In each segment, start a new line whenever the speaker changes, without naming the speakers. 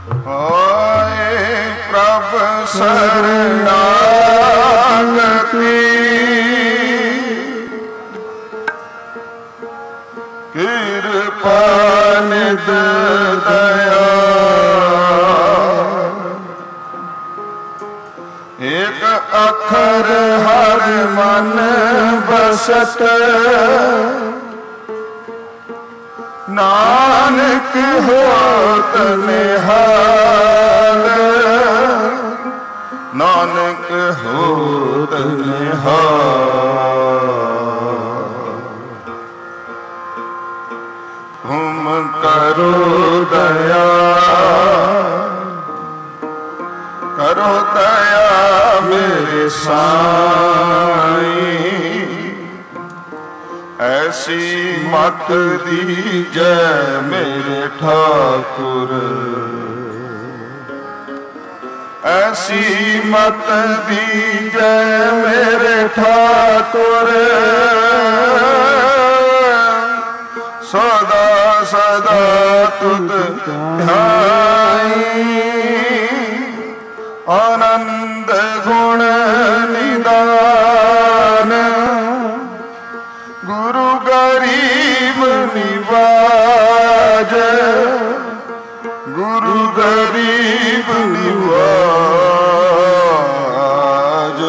ਹੋਏ ਪ੍ਰਭ ਸਰਨਾਗਤੀ ਕਿਰਪਾ ਨਿਧ ਦਇਆ ਏਕ ਅੱਖਰ ਹਰ ਮਨ ਬਸਤ ਨਾਨਕ ਹੋਤ ਨਿਹਾਲ ਨਾਨਕ ਹੋਤ ਨਿਹਾਲ ਹੁਮ ਕਰੋ ਦਇਆ ਕਰੋ ਦਇਆ ਮੇਰੇ ਸਾਈਂ ਐਸੀ ਮਤ ਦੀਜੈ ਮੇਰੇ ਠਾਕੁਰ ਐਸੀ ਮਤ ਦੀਜੈ ਮੇਰੇ ਠਾਕੁਰ ਸਦਾ ਸਦਾ ਤੁਧ ਧਿਆਈ ਆਨੰਦ ਗੁਣ ਨਿਦਾਨ ਗੁਰੂ ਗਰੀਬ ਨਿਵਾਜ ਗੁਰੂ ਗਰੀਬ ਨਿਵਾਜ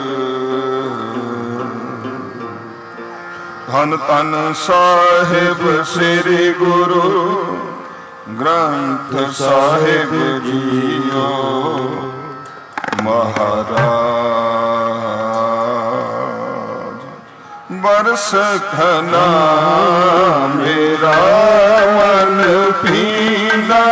ਧੰਨ ਧੰਨ ਸਾਹਿਬ ਸ੍ਰੀ ਗੁਰੂ ਗ੍ਰੰਥ ਸਾਹਿਬ ਜੀਓ ਮਹਾਰਾਜ ਬਰਸ ਖਨਾ ਮੇਰਾ ਮਨ ਪੀਨਾ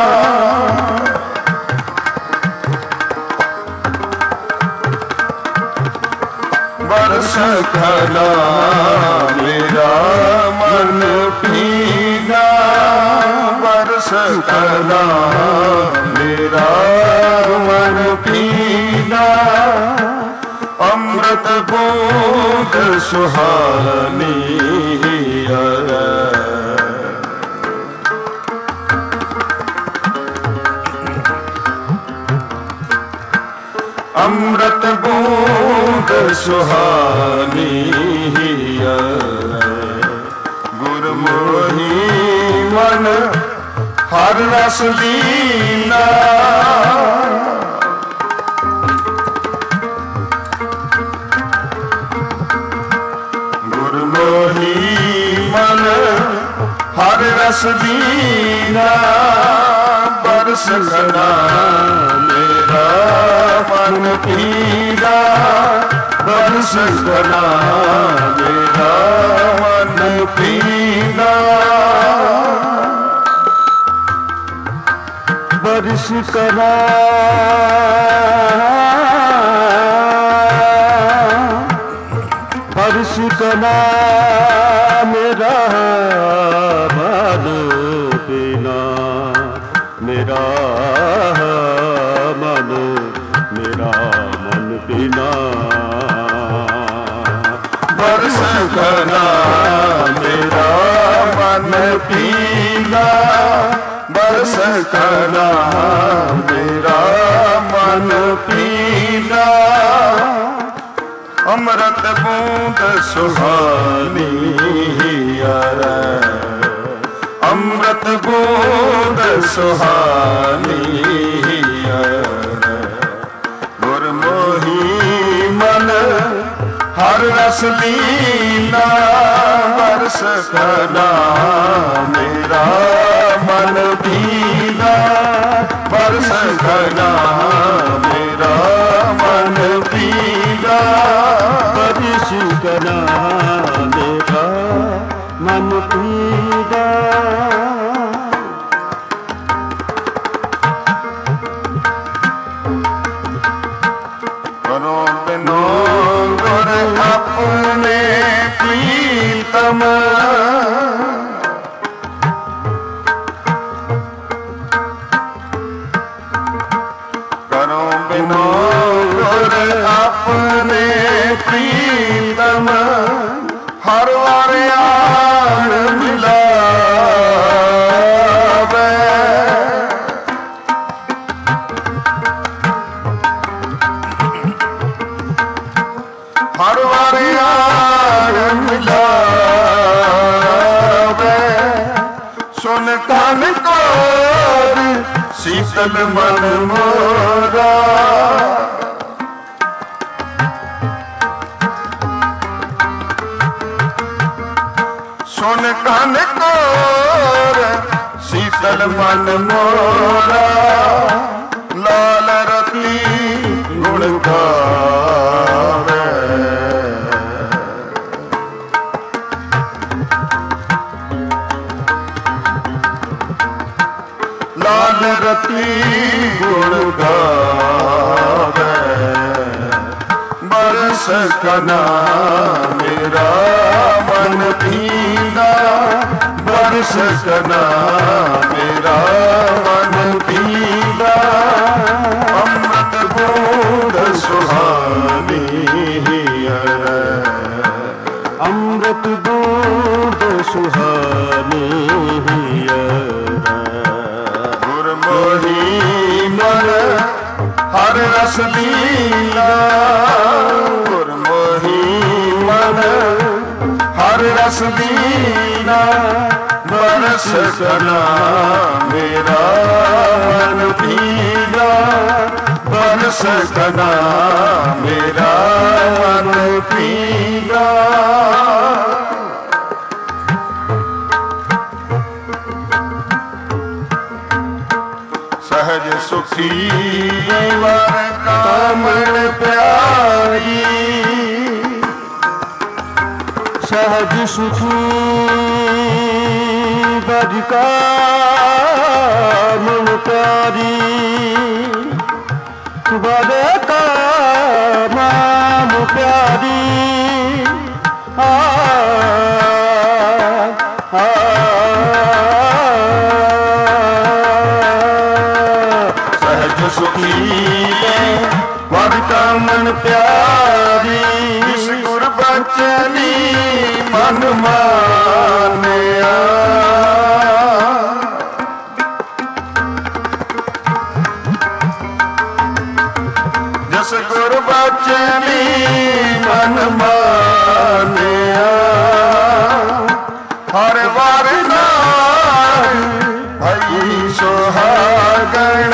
ਬਰਸ ਖਨਾ ਮੇਰਾ ਮਨ ਪੀਨਾ ਬਰਸ ਖਨਾ ਮੇਰਾ ਮਨ ਪੀਨਾ ਅੰਮ੍ਰਿਤ ਬੂੰਦ ਸੁਹਾਨੀ ਅੰਮ੍ਰਿਤ ਬੂੰਦ ਸੁਹਾਨੀ ਗੁਰਮੁਖੀ ਮਨ ਹਰ ਰਸ ਲੀਨਾ ਗੁਰਮੁਖੀ ਮਨ ਹਰ ਰਸ ਲੀਨਾ ਬਰਸ ਖਨਾ ਮੇਰਾ ਮਨ ਪੀਨਾ ਬਰਸ ਖਨਾ ਮੇਰਾ ਮਨ ਪੀਨਾ ਬਰਸ ਖਨਾ ਬਰਸ ਖਨਾ ਮੇਰਾ ਮਨ ਪੀਨਾ ਮੇਰਾ ਮਨ ਪੀਨਾ ਬਰਸ ਖਨਾ ਮੇਰਾ ਮਨ ਪੀਨਾ ਬਰਸ ਖਨਾ ਮੇਰਾ ਮਨ ਪੀਨਾ ਅੰਮ੍ਰਿਤ ਬੂੰਦ ਸੁਹਾਨੀ ਅੰਮ੍ਰਿਤ ਬੂੰਦ ਸੁਹਾਨੀ ਗੁਰਮੋਹੀ ਮਨ ਹਰ ਰਸ ਲੀਨਾ ਬਰਸ ਖਨਾ ਮੇਰਾ ਮਨ ਪੀਨਾ ਬਰਸ ਖਨਾ ਮੇਰਾ ਮਨ ਪੀਨਾ ਬਰਸ ਖਨਾ ਮੇਰਾ ਮਨ ਪੀਨਾ ਕਰੋ ਬਿਨੋ ਗੁਰ ਆਪਣੇ ਪ੍ਰੀਤਮ ਕਰੋ ਬਿਨੋ ਗੁਰ ਆਪਣੇ ਪ੍ਰੀਤਮ ਹਰ ਵਾਰ ਆਣ ਮਿਲਾਵੇ ਕਨ ਕੋਰ ਸੀਤਲ ਮਨ ਮੋਰਾ। ਸੁਨ ਕਨ ਕੋਰ ਸੀਤਲ ਮਨ ਮੋਰਾ। ਲਾਲ ਰਤੀ ਗੁਣ ਗਾਵੇ। ਲਾਲ ਰਤੀ ਗੁਣ ਗਾਵੇ। ਬਰਸ ਕਨਾ ਮੇਰਾ ਮਨ ਪੀਂਦਾ। ਬਰਸ ਕਨਾ ਮੇਰਾ ਮਨ ਪੀਂਦਾ। ਅੰਮ੍ਰਿਤ ਬੂੰਦ ਸੁਹਾਨੀ ਹੀਅਰ। ਅੰਮ੍ਰਿਤ ਬੂੰਦ ਸੁਹਾਨੀ ਹੀਅਰ। ਗੁਰਮੋਹੀ ਮਨ ਹਰ ਰਸ ਲੀਲਾ। ਗੁਰਮੋਹੀ ਮਨ ਹਰ ਰਸ ਲੀਲਾ। ਬਰਸ ਕਨਾ ਮੇਰਾ ਮਨ ਪੀਲਾ। ਬਰਸ ਕਨਾ ਮੇਰਾ ਮਨ ਪੀਲਾ। ਸਹਜ ਸੁਖੀ ਵਰ ਕਾਮਣ ਪਿਆਰੀ। ਸਹਜ ਸੁਖੀ ਵਰ ਕਾਮਣ ਪਿਆਰੀ। ਵਰ ਕਾਮਣ ਪਿਆਰੀ। ਸਹਜ ਸੁਖੀ ਵਰ ਕਾਮਣ ਪਿਆਰੀ। ਇਸ ਗੁਰ ਬਚਨੀ ਮਨ ਮਾਨਿਆ। ਜਿਸ ਗੁਰ ਬਚਨੀ ਮਨ ਮਾਨਿਆ। ਹਰ ਵਾਰ ਨਾਲ ਭਈ ਸੁਹਾਗਣ।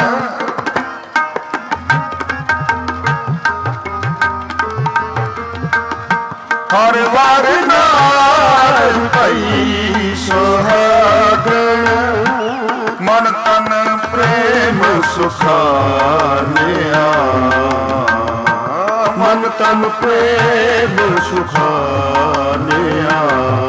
ਹਰ ਵਾਰ ਨਾਲ ਭਈ ਸੁਹਾਗਣ। ਮਨ ਤਨ ਪ੍ਰੇਮ ਸੁਖਾਨਿਆ। ਮਨ ਤਨ ਪ੍ਰੇਮ ਸੁਖਾਨਿਆ।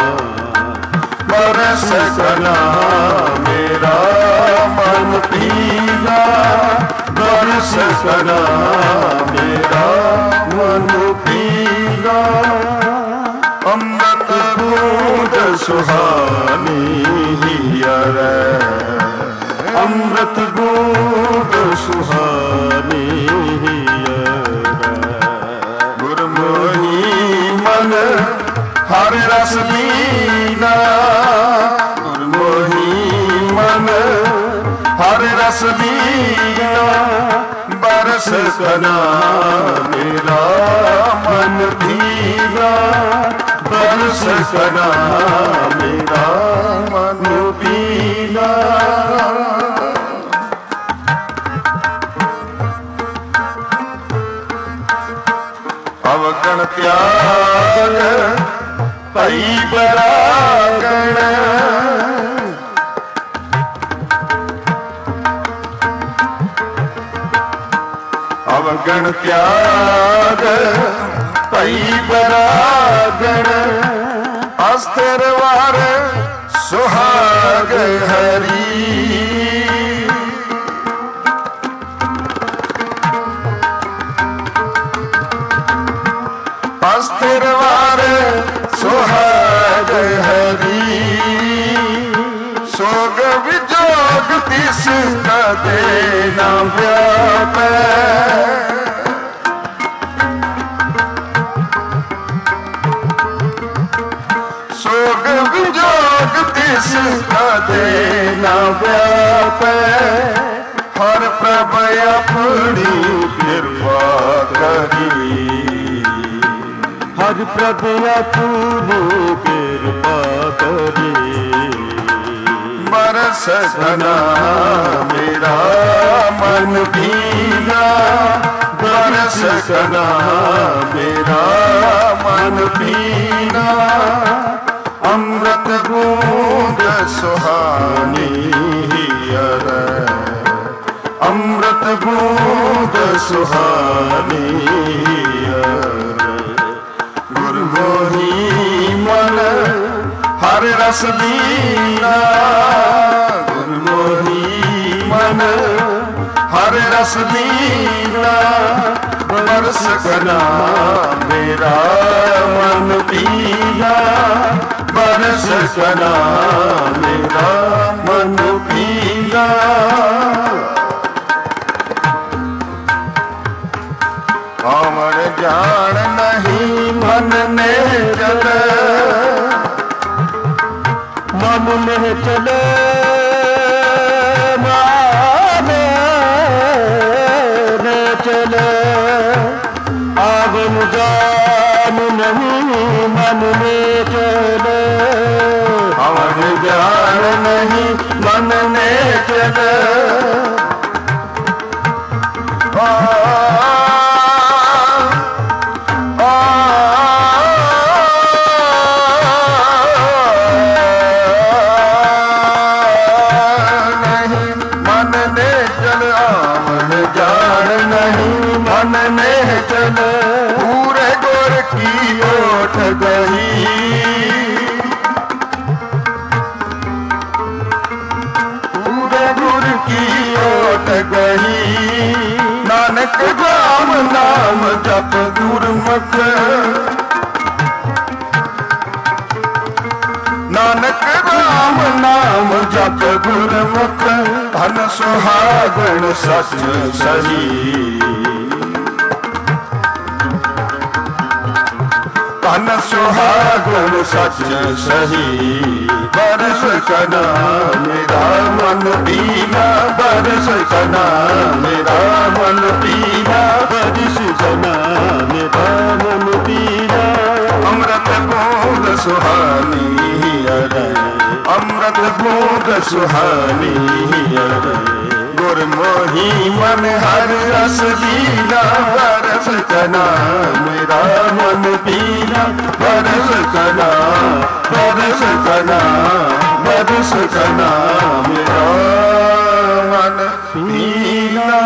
ਬਰਸ ਕਨਾ ਮੇਰਾ ਮਨ ਪੀਲਾ। ਬਰਸ ਕਨਾ ਮੇਰਾ ਮਨ ਪੀਲਾ। ਅੰਮ੍ਰਿਤ ਬੂੰਦ ਸੁਹਾਨੀ ਹੀਅਰ। ਅੰਮ੍ਰਿਤ ਬੂੰਦ ਸੁਹਾਨੀ ਹੀਅਰ। ਗੁਰਮੋਹੀ ਮਨ ਹਰ ਰਸ ਲੀਨਾ। ਗੁਰਮੋਹੀ ਮਨ ਹਰ ਰਸ ਲੀਨਾ। ਬਰਸ ਕਨਾ ਮੇਰਾ ਮਨ ਪੀਲਾ। ਬਰਸ ਕਨਾ ਮੇਰਾ ਮਨ ਪੀਲਾ। ਅਵਗਣ ਤਿਆਗ ਭਈ ਬਰਾਗਣ। ਅਵਗਣ ਤਿਆਗ ਭਈ ਬਰਾਗਣ। ਅਸਥਿਰ ਵਾਰ ਸੁਹਾਗ ਹਰੀ। ਅਸਥਿਰ ਵਾਰ ਸੁਹਾਗ ਹਰੀ। ਸੋਗ ਵਿਜੋਗ ਤਿਸ ਕਦੇ ਨਾ ਵਿਆਪੈ। ਸੋਗ ਵਿਜੋਗ ਤਿਸ ਕਦੇ ਨਾ ਵਿਆਪੈ। ਹਰ ਪ੍ਰਭ ਆਪਣੀ ਕਿਰਪਾ ਕਰੀ। ਹਰ ਪ੍ਰਭ ਆਪਣੀ ਕਿਰਪਾ ਕਰੀ। बरस कना मेरा मन पीला, बरस कना मेरा मन पीला। अमृत बूंद सुहानी हियर, अमृत बूंद सुहानी हियर। गुरमोही मन हर रस लीला, गुरमोही मन हर रस लीला। बरस कना मेरा मन पीला, बरस कना मेरा मन पीला। अमर जान नहीं मन ने चले, मन में चले माने ने चले। आवन जान नहीं मन में चले, आवन जान नहीं मन में चले। पूरे गुर की ओट गई, पूरे गुर की ओट गई। नानक राम नाम जप गुरमुख, नानक राम नाम जप गुरमुख। धन सुहागण सच सही, धन सुहागण सच सही। बरस कना मेरा मन पीला, बरस कना मेरा मन पीला, बरस कना मेरा मन पीला। अमृत बूंद सुहानी हियर, अमृत बूंद सुहानी हियर। गुरमोही मन हर रस लीला, बरस कना मेरा मन पीला, बरस कना, बरस कना, बरस कना मेरा मन पीला।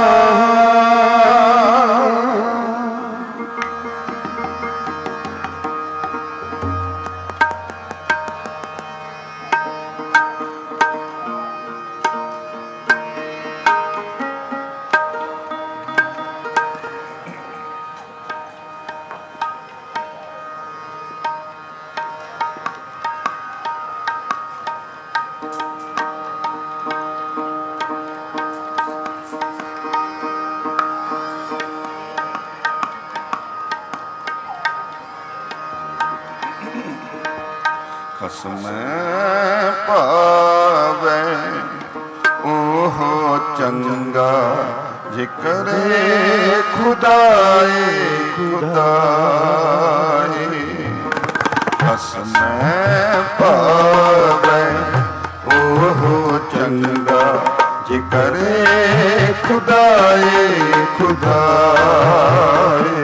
खसम पावे ओहो चंगा, जिकरे खुदाए खुदाए। खसम पावे ओहो चंगा, जिकरे खुदाए खुदाए।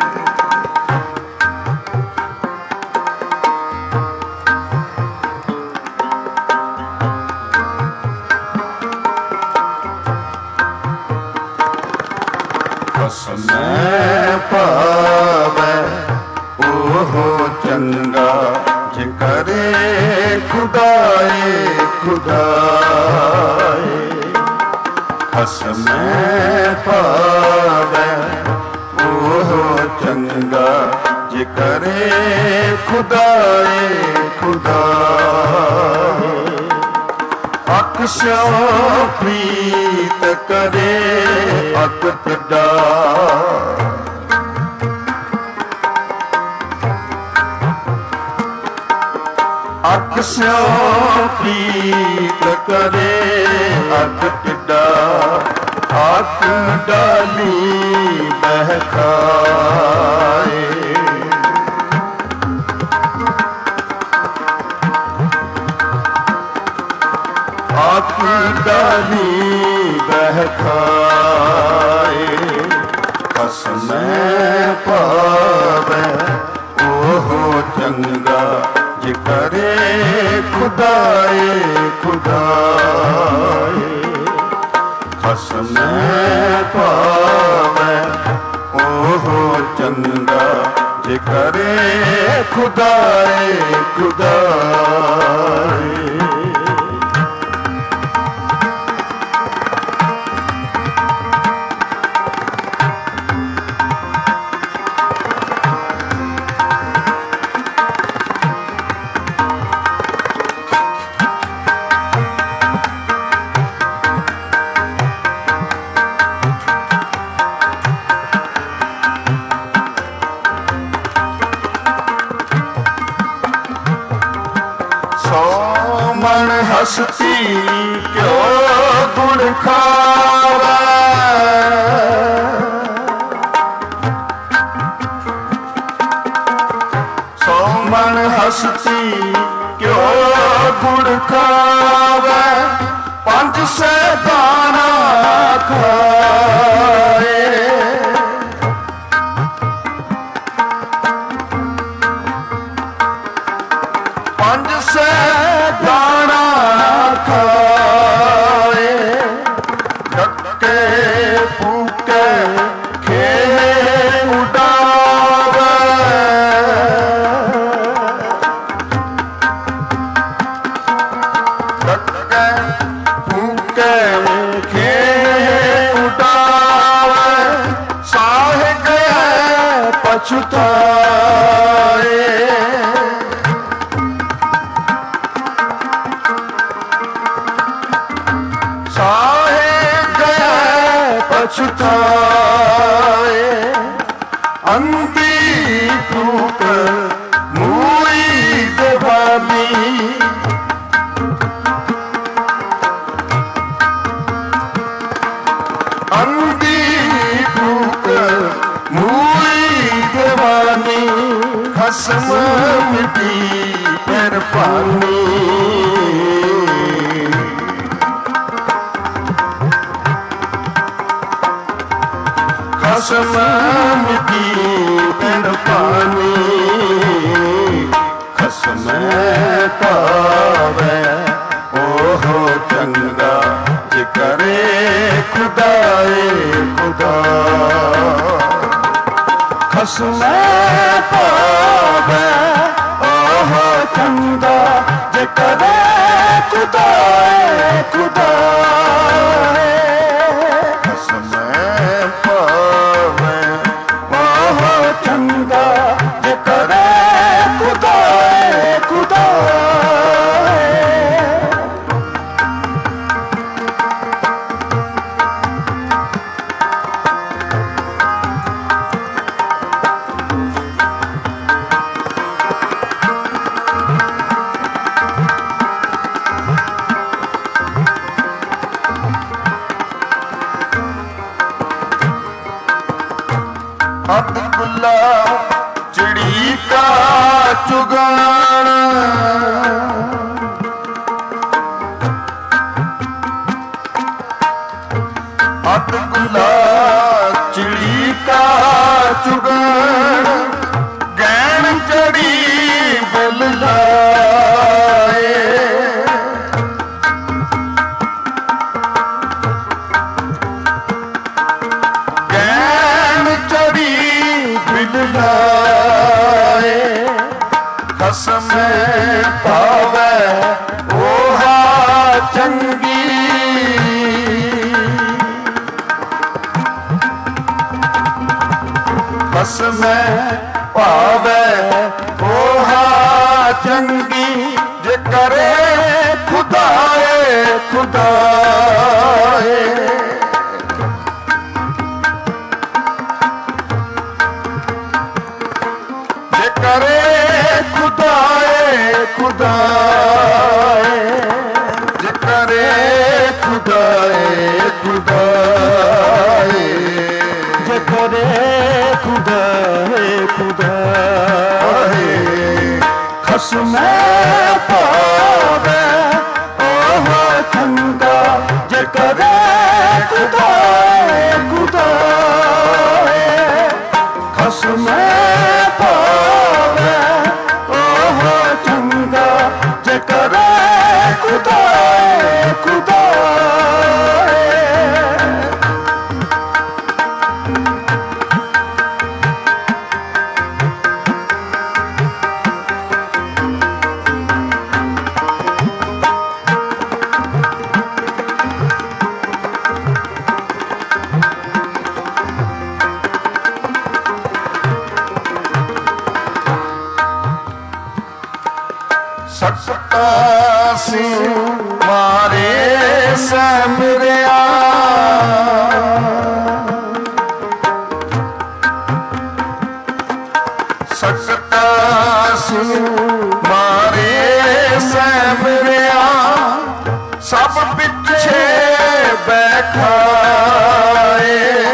मैं पावे ओहो चंगा, जिकरे खुदाए खुदाए। हस मैं पावे ओहो चंगा, जिकरे खुदाए खुदाए। अक्ष्यो प्रीत करे अकत डा, अक्ष्यो प्रीत करे अकत डा। आक डाली बहकाए, डाली बहकाए खसमै पावे ओहो चंगा जे करे खुदाए खुदाए खसमै पावे ओहो चंगा जे करे खुदाए खुदाए हस्ती क्यों गुण खावे सौ मन हस्ती क्यों गुण खावे पंच से दाना खाए पंच से दाना खाए डके फूके खेल उड़ावे डके फूके खेल उड़ावे साहे गए पछताए पछताए अंधी फूक मूई देवाली अंधी फूक मूई देवाली खसम मिटी पर पानी खसम मिटी पर पानी खसम पावे ओहो चंगा जे करे खुदाए खुदा खसम पावे ओहो चंगा जे करे खुदाए खुदाए चंगा जे करे खुदाए खुदाए हद गुला चिड़ी का चुगान हद गुला चिड़ी का चुगान गैन चढ़ी बल लाए खसम पावे ओहा चंगी खसम पावे ओहा चंगी जे करे खुदाए खुदाए जे करे खुदाए खुदाए जे करे खुदाए खुदाए जे करे खुदाए खुदाए खसम पावे ओहो चंगा ਪਿੱਛੇ ਬੈਠਾਏ,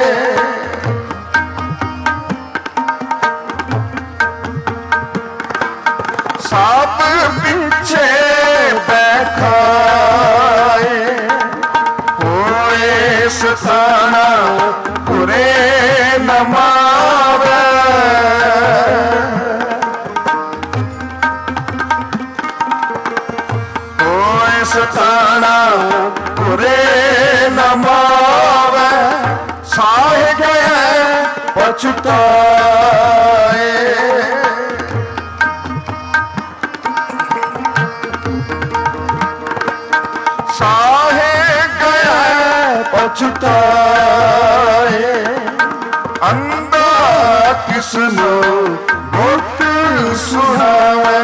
ਸਭ ਪਿੱਛੇ ਬੈਠਾਏ, ਹੋਏ ਸਤਾਣਾ ਕੁਰੇ ਨ ਮਾਵੇ, ਹੋਏ ਸਤਾਣਾ ਕੁਰੇ ਨ ਮਾਵੇ, ਸਾਹਿ ਗਏ ਪਛਤਾਏ, ਸਾਹੇ ਗਿਆ ਪਛਤਾਏ, ਅੰਧਾ ਕਿਸ ਨੂੰ ਗੁੱਟ ਸੁਣਾਵੇ,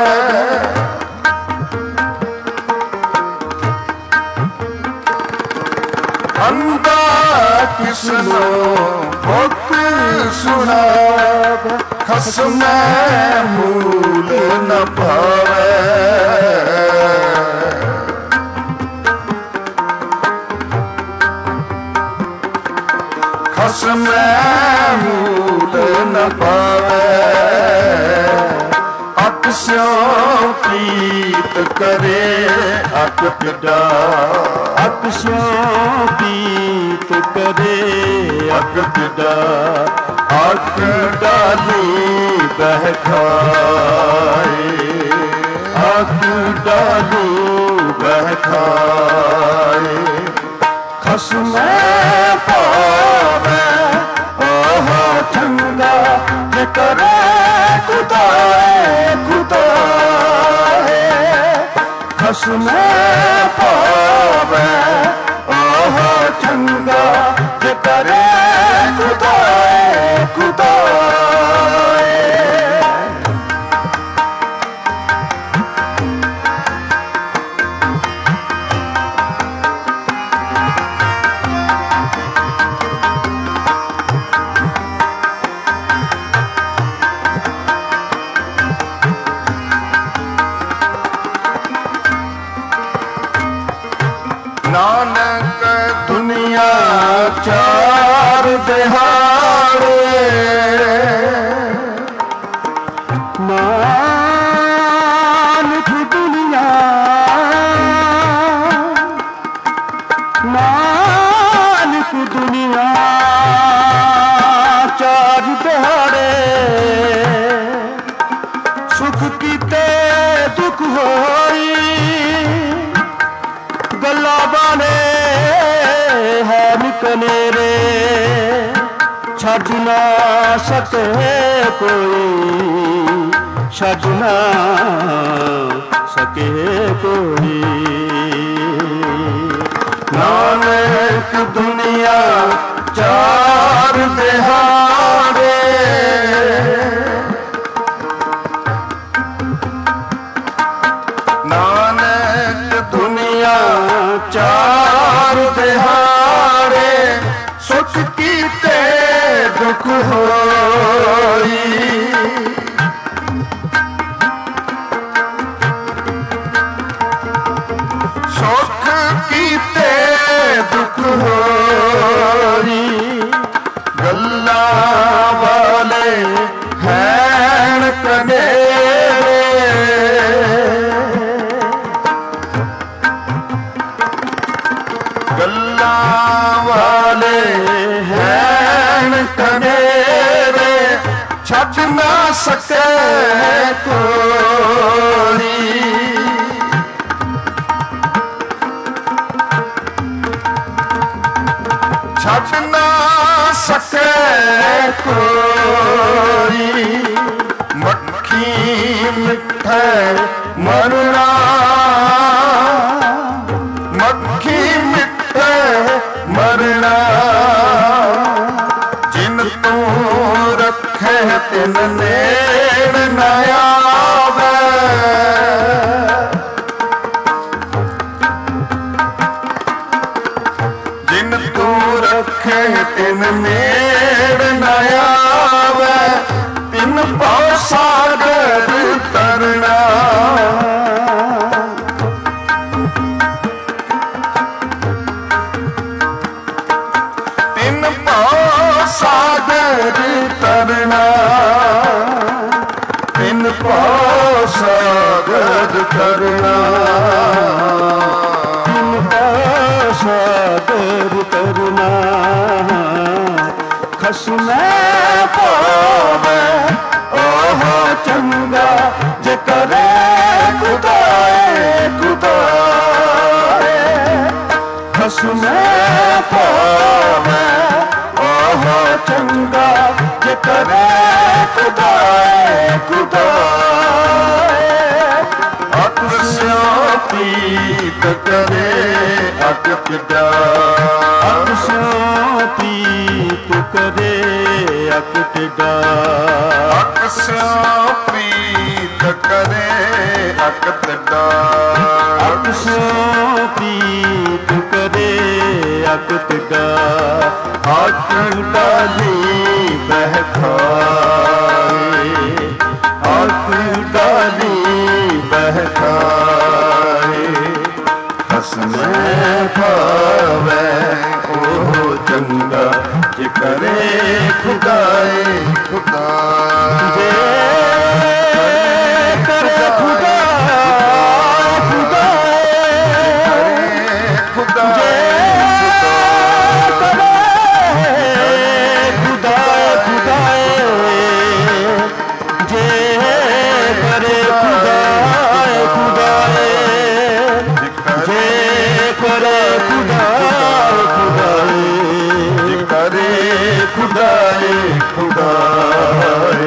ਅੰਧਾ ਕਿਸ ਨੂੰ ਗੁੱਟ ਸੁਣਾਵੇ, ਖਸਮੈ ਮੂਲ ਨ ਪਾਵੇ, ਖਸਮੈ ਮੂਲ ਨ ਪਾਵੇ, ਅਕ ਸਿਉ ਪੀਤ ਕਰੇ ਅਕ ਪਿਡਾ, ਅਕ ਸਿਉ ਪੀਤ ਕਰੇ ਅਕ ਪਿਡਾ, ਅਕ ਡਾਲੀ ਬਹਿ ਖਾਏ, ਅਕ ਡਾਲੀ ਬਹਿ ਖਾਏ, ਖਸਮੈ ਪਾਵੇ ਉਹ ਚੰਗਾ ਜੇ ਕਰੇ ਖੁਦਾਏ ਖੁਦਾਏ, ਖਸਮੈ ਪਾਵੇ ਉਹ ਚੰਗਾ ਜੇ ਕਰੇ ਖੁਦਾਏ ਖੁਦਾਏ। ਨਾਨਕ ਦੁਨੀਆ ਚਾਰ ਦਿਹਾੜੇ, ਨਾਨਕ ਦੁਨੀਆ, ਨਾਨਕ ਦੁਨੀਆ ਚਾਰ ਦਿਹਾੜੇ, ਸੁਖ ਕੀਤੇ ਦੁੱਖ ਹੋਈ, ਗੱਲਾਂ ਬਾਣੇ ਹੈ ਨਿਕਨੇਰੇ, ਛੱਡ ਨਾ ਸਕੇ ਕੋਈ, ਛੱਡ ਨਾ ਸਕੇ ਕੋਈ, ਨਾਨਕ ਦੁਨੀਆ ਚਾਰ ਦਿਹਾੜੇ, ਨਾਨਕ ਦੁਨੀਆ ਚਾਰ ਦਿਹਾੜੇ, ਸੁਖ ਕੀਤੇ ਦੁੱਖ ਹੋਈ, ਸੁਖ ਕੀਤੇ ਦੁੱਖ ਹੋਈ, ਗੱਲਾਂ ਵਾਲੇ ਹੈਣ ਕਨੇਰੇ, ਗੱਲਾਂ ਵਾਲੇ ਹੈਣ ਕਨੇਰੇ, ਛੱਡ ਨਾ ਸਕੇ ਕੋਈ, ਛੱਡ ਨਾ ਸਕੇ ਕੋਈ, ਮੱਖੀ ਮਿੱਠੇ ਮਰਨਾ, ਮੱਖੀ ਮਿੱਠੇ ਮਰਨਾ, ਜਿਨ ਤੂੰ ਰੱਖੇ ਤਿਨ ਨੇੜ ਨ ਆਵੇ, ਜਿਨ ਤੂੰ ਰੱਖੇ ਤਿਨ ਨੇੜ ਨ ਆਵੇ, ਤਿਨ ਭਉ ਸਾਗਰ ਤਰਨਾ, तरना तिन पाव सागर तरना
तिन पाव सागर तरना खसमै पावे ओह चंगा जे करे खुदाए खुदाए खसमै पावे ओह चंगा जे करे खुदाए खुदाए
अक स्यों प्रीत करे अक पिता
अक स्यों प्रीत करे अक टिडा
अक स्यों प्रीत करे अक पिता
अक स्यों प्रीत करे अक टिडा अक डाली बहकाए अक डाली बहकाए
खसमै पावे ओह चंगा जे करे खुदाए खुदाए
करे खुदा
खुदाए खुदाए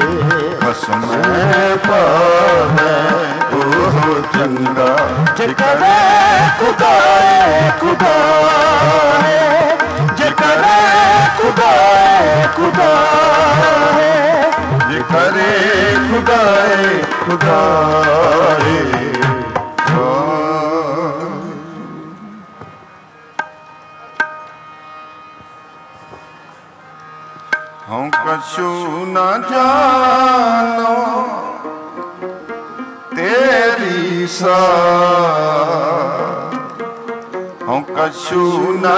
खसमै पावे ओह चंगा
जे करे खुदाए खुदाए जे करे खुदाए खुदाए
जे करे खुदाए खुदाए हम कछु न जानो तेरी सा हम कछु न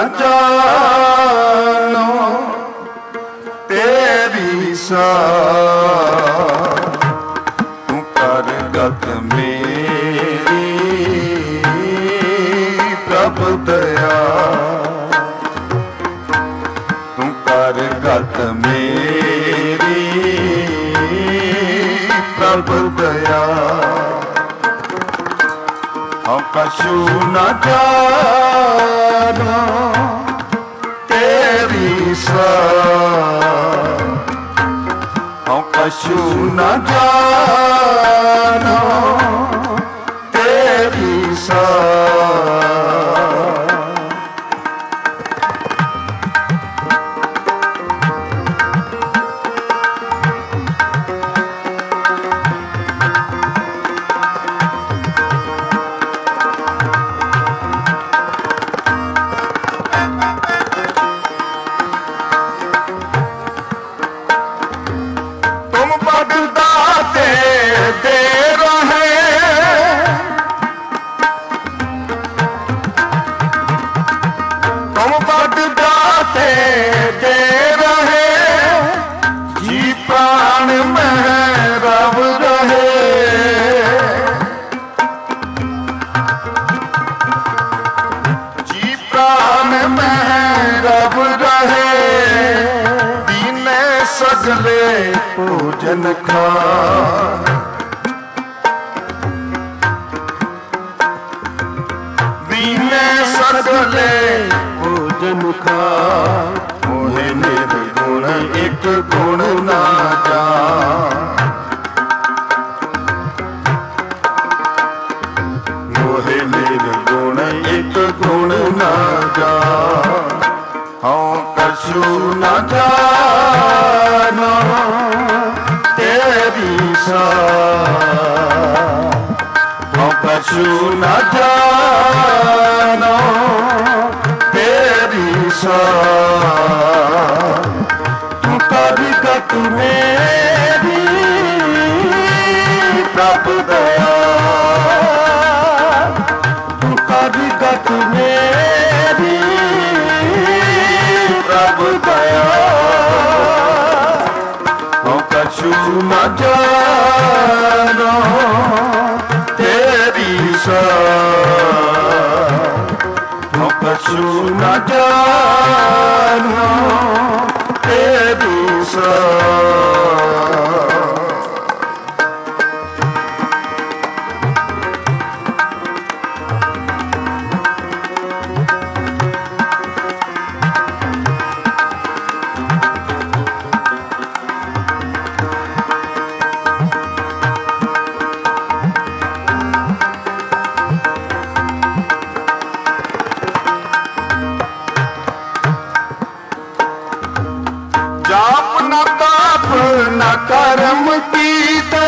जानो तेरी सा तू कर गत मेरी प्रभु दया तू कर गत मेरी प्रभु दया हम कछु न जानो तेरी सा हम कछु न जानो तेरी सा भोजन खा दीने सगले
भोजन खा
मोहे निर्गुण एक गुण ना जा मोहे निर्गुण एक गुण ना जा हाँ कछु न जानो तेरी सा हाँ कछु न जानो तेरी सा
तू कभी गत मेरी प्रभु दया तू कभी गत मेरी प्रभु दया
न जानो तेरी हो कछु न जानो तेरी जाप न ताप न कर्म कीता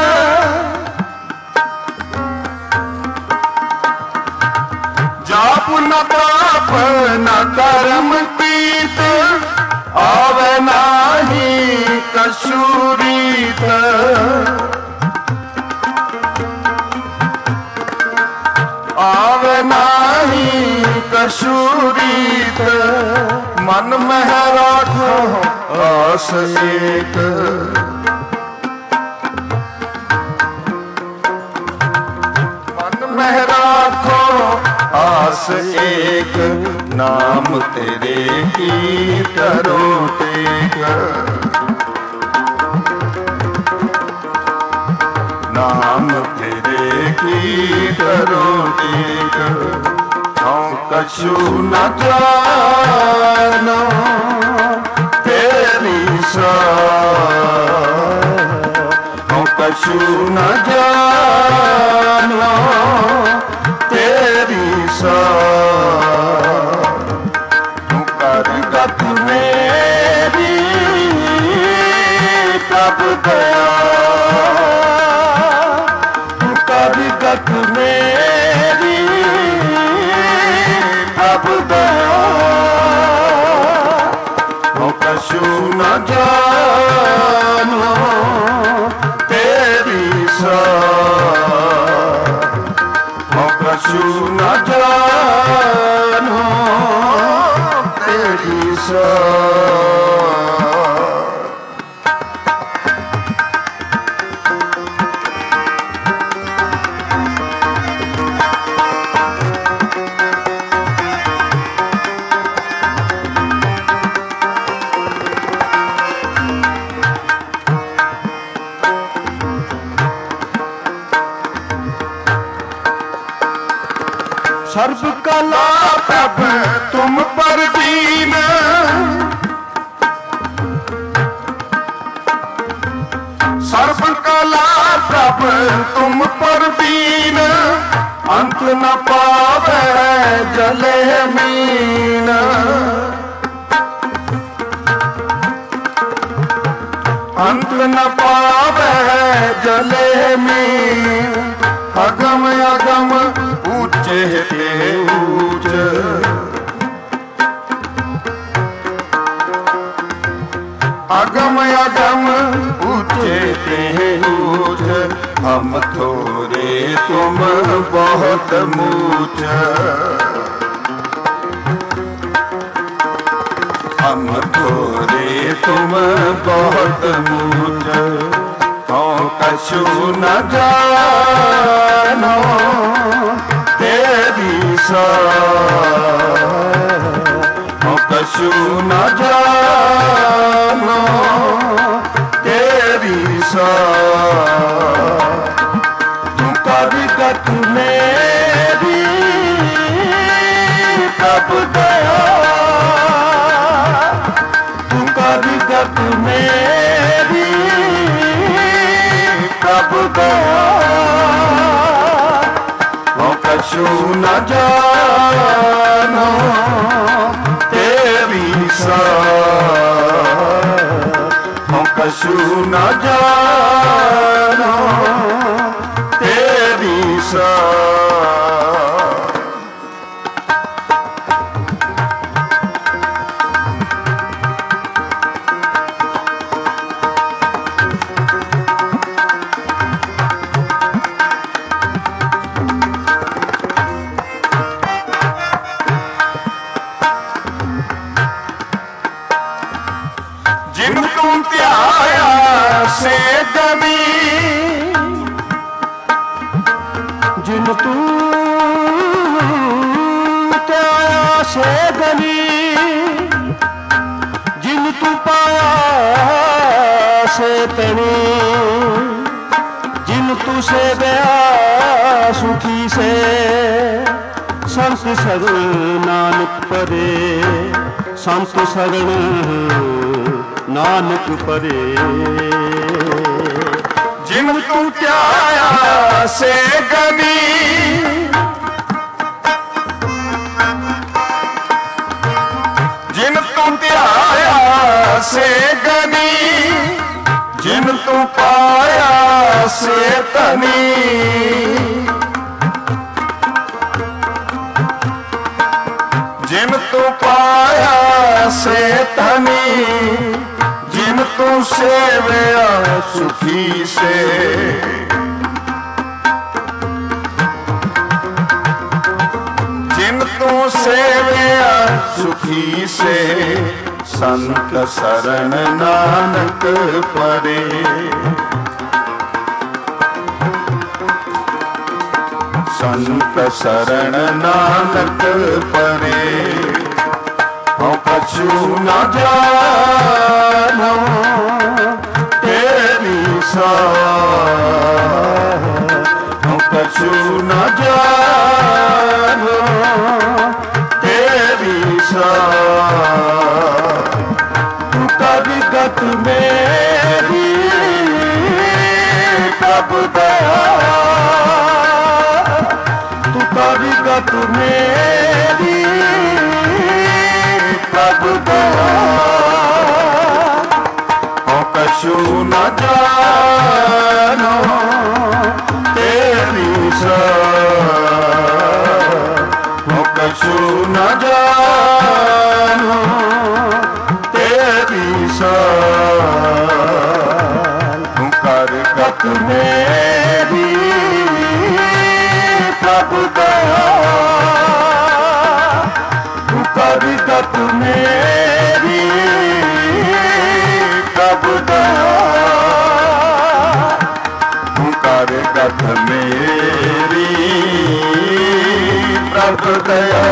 जाप न ताप न कर्म कीत आवे नाही कसूरीत आवे नाही कसूरीत मन में राखो आस एक मन में राखो आस एक नाम तेरे की करो टेक नाम तेरे की करो टेक हम कछु न जानो तेरी हम कछु न जानो तेरी करगत मेरी तब गया करगत मेरी तब गया कछु न जानो तेरी कछु न जानो तेरी सर्व कला प्रभ तुम पर दीन सर्व कला प्रभ तुम पर दीन अंत न पावे जले मीन अंत न पावे जले मीन अगम अगम ऊंचे ते ऊंच अगम अगम ऊंचे ते ऊंच हम थोड़े तुम बहुत मूच हम थोड़े तुम बहुत मूच कछु न जानो तेरी कछु न जानो तेरी तू करगत मेरी कब गया तू करगत मेरी कब गया कछु न जानो तेरी कछु न जानो तेरी जिन तुम त्याया से गमी
से तनी जिन तू सेव्या सुखी से संत शरण नानक परे संत शरण नानक परे
जिन तू त्याया से गनी जिन तू त्याया से गनी जिन तू पाया से तनी जिन तू पाया से धनी जिन तू सेवया सुखी से जिन तू सेवया सुखी से संत शरण नानक परे संत शरण नानक परे हम कछु न जानो तेरी हम कछु न जानो तेरी
तू कविगत मेरी प्रभु दया कविगत मेरी प्रभु दया
हम कछु न जानो तेरी हम कछु न जानो तेरी तू करगत
मेरी प्रभु दया तू कविगत मेरी प्रभु दया
तू करगत मेरी प्रभु दया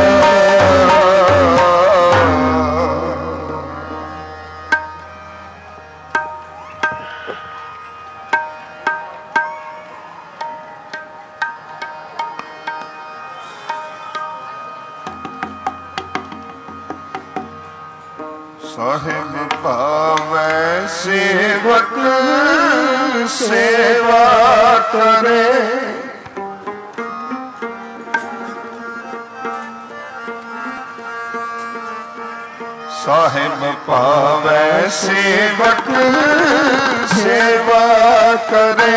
साहिब पावै सेवक सेवा करे साहिब पावै सेवक सेवा करे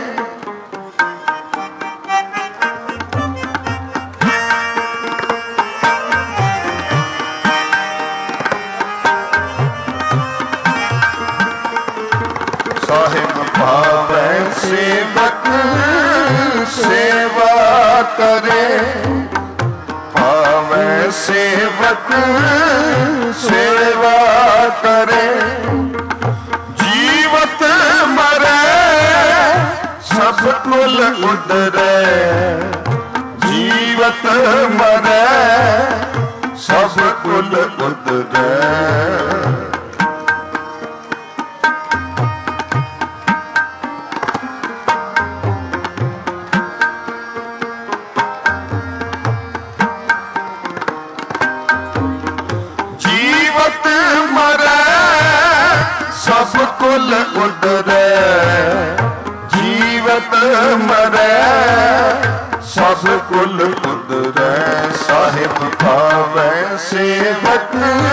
साहिब पावै सेवक सेवा करे पावै सेवक सेवा करे जीवत मरे सब कुल उदरे जीवत मरे सब कुल उदरे सब कुल उदरे जीवत मरे सब कुल उदरे साहिब पावै सेवक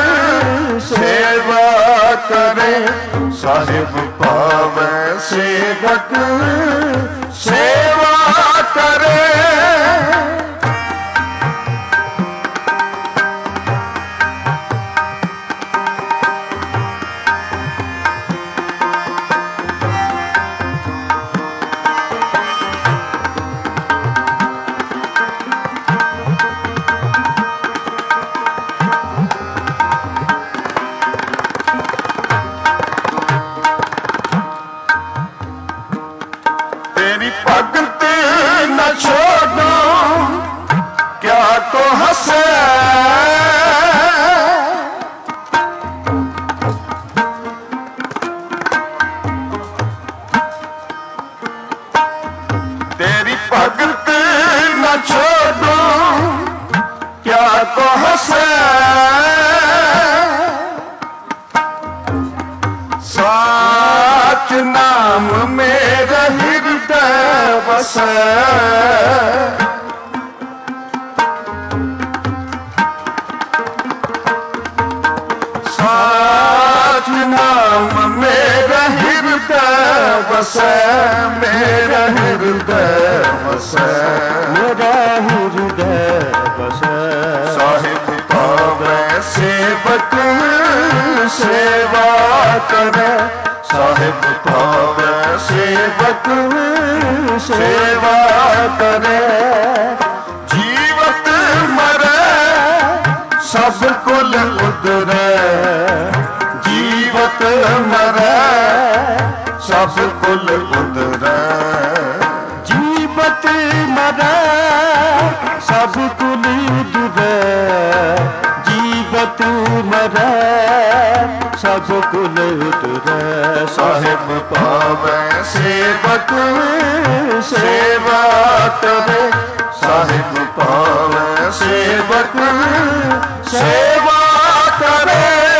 सेवा करे साहिब पावै सेवक सेवा करे ਵਸੈ ਸਾਚ ਨਾਮ ਮੇਰਾ ਹਿਰਦੈ ਵਸੈ ਮੇਰਾ ਹਿਰਦੈ ਵਸੈ
ਮੇਰਾ ਹਿਰਦੈ ਵਸੈ
ਸਾਹਿਬ ਪਾਵੈ ਸੇਵਕ ਸੇਵਾ ਕਰੈ ਸਾਹਿਬ ਪਾਵੈ ਸੇਵਕ ਸੇਵਾ ਕਰੈ ਜੀਵਤ ਮਰੈ ਸਭ ਕੁਲ ਉਦਰੈ ਜੀਵਤ ਮਰੈ ਸਭ ਕੁਲ ਉਦਰੈ
ਜੀਵਤ ਮਰੈ ਸਭ ਕੁਲ ਉਦਰੈ ਜੀਵਤ ਮਰੈ ਸਭ ਕੁਲ ਉਦਰੈ
ਸਾਹਿਬ ਪਾਵੈ ਸੇਵਕ ਸੇਵਾ ਕਰੇ ਸਾਹਿਬ ਪਾਵੈ ਸੇਵਕ ਸੇਵਾ ਕਰੇ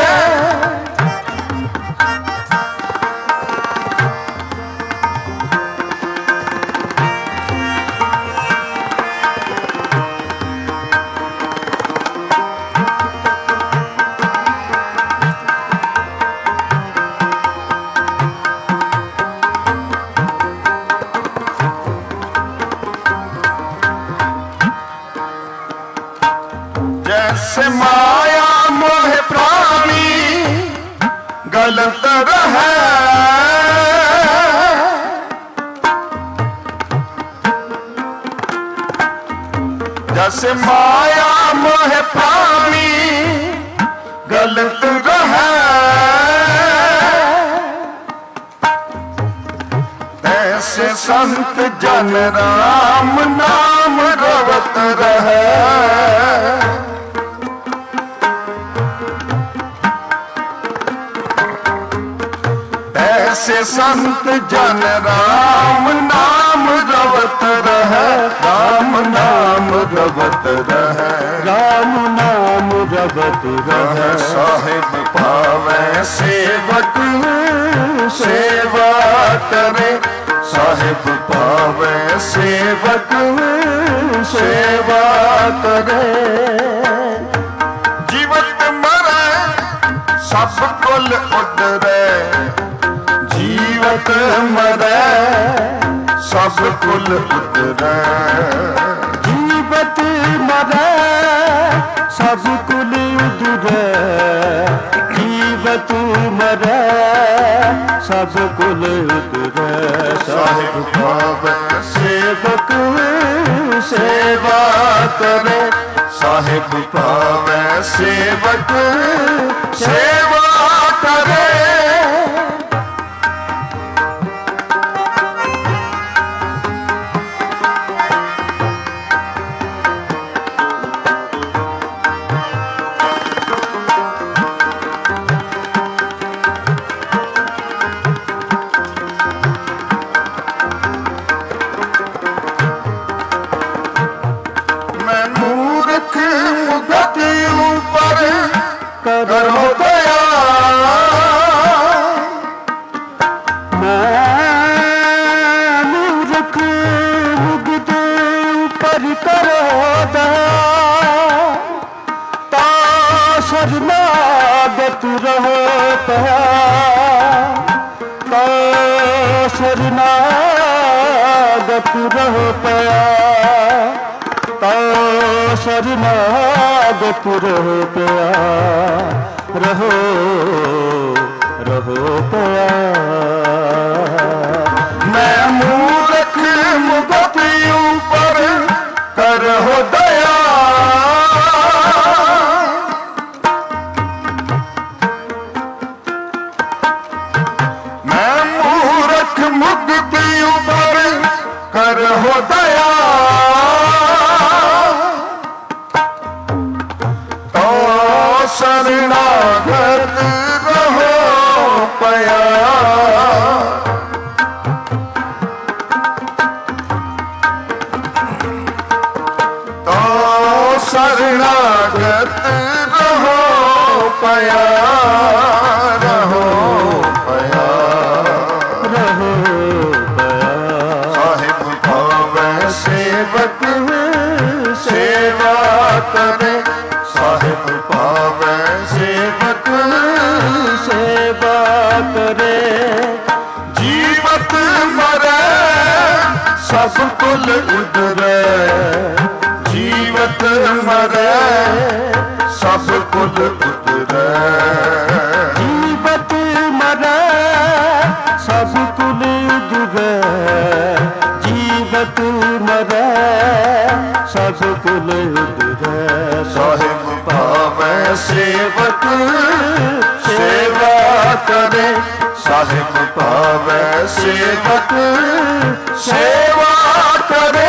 जैसे माया मोह प्राणी गलत रहे जैसे माया मोह प्राणी गलत रहे ऐसे संत जन राम नाम रवत रहे ऐसे संत जन राम नाम रवत रहे राम नाम रवत रहे
राम नाम रवत रहे
साहिब पावै सेवक सेवा करे साहिब पावै सेवक सेवा करे जीवत मरै सब कुल उदरै जीवत मरै सब कुल उदरै
जीवत मरै सब कुल उदरै जीवत मरै सब कुल उदरै
साहिब पावै सेवक सेवा करे साहिब पावै सेवक सेवा करे करो दया
मैं मूर्ख मुग्ध ऊपर करो दया ता शरणागत रहो पया ता शरणागत रहो पया शरणागत रहो पया रहो रहो पया
मैं मूर्ख मुगत ऊपर करो दया मैं मूर्ख मुगत ऊपर करो दया शरणागत रहो पया तो शरणागत रहो पया रहो पया
रहो पया
साहिब पावै
करे।
जीवत मरे सब कुल उधरे, जीवत मरे सब कुल उधरे।
जीवत मरे सब कुल उधरे, जीवत मरे सब कुल उधरे।
साहिब भावे सेवक सेवा करे, साहिब भावे सेवक सेवा करे।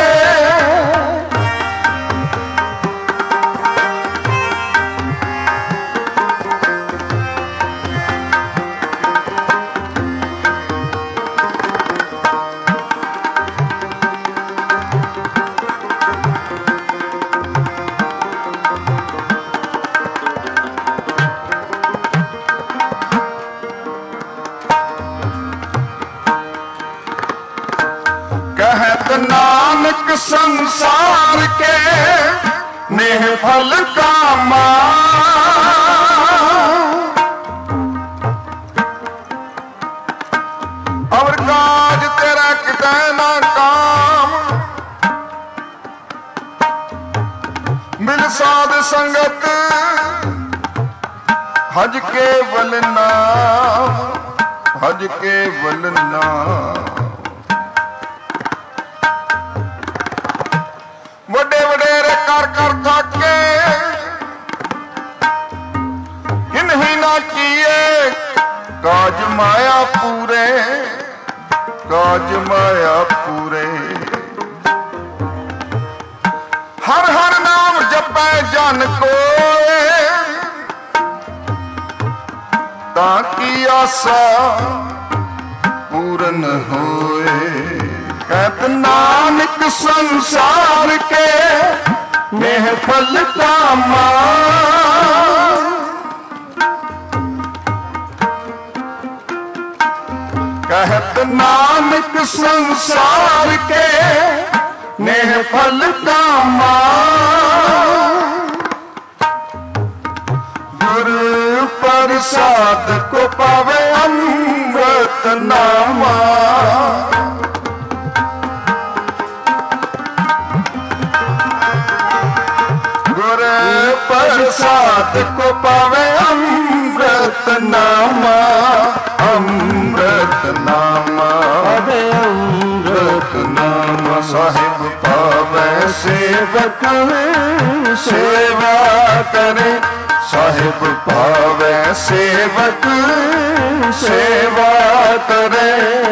कहत नानक संसार के नेह फल कामा, और काज तेरा कितै ना काम। मिल साध संगत हज केवल नाम, हज केवल नाम। ਵੱਡੇ ਵਡੇਰੇ ਕਰ ਕਰ ਥਾਕੇ, ਕਿਨਹੀ ਨਾ ਕੀਏ ਕਾਜ ਮਾਇਆ ਪੂਰੇ, ਕਾਜ ਮਾਇਆ ਪੂਰੇ। ਹਰ ਹਰ ਨਾਮ ਜਪੈ ਜਨ ਕੋਏ, ਤਾਂ ਕੀ ਆਸਾ ਪੂਰਨ ਹੋਏ। कहत नानक संसार के नेह फल कामा, कहत नानक संसार के नेह फल कामा। गुरु प्रसाद को पावे अमृत नामा, प्रसाद को पावे अमृत नामा, अमृत नामा, अमृत नामा। साहिब पावे सेवक सेवा करे, साहिब पावे सेवक सेवा करे।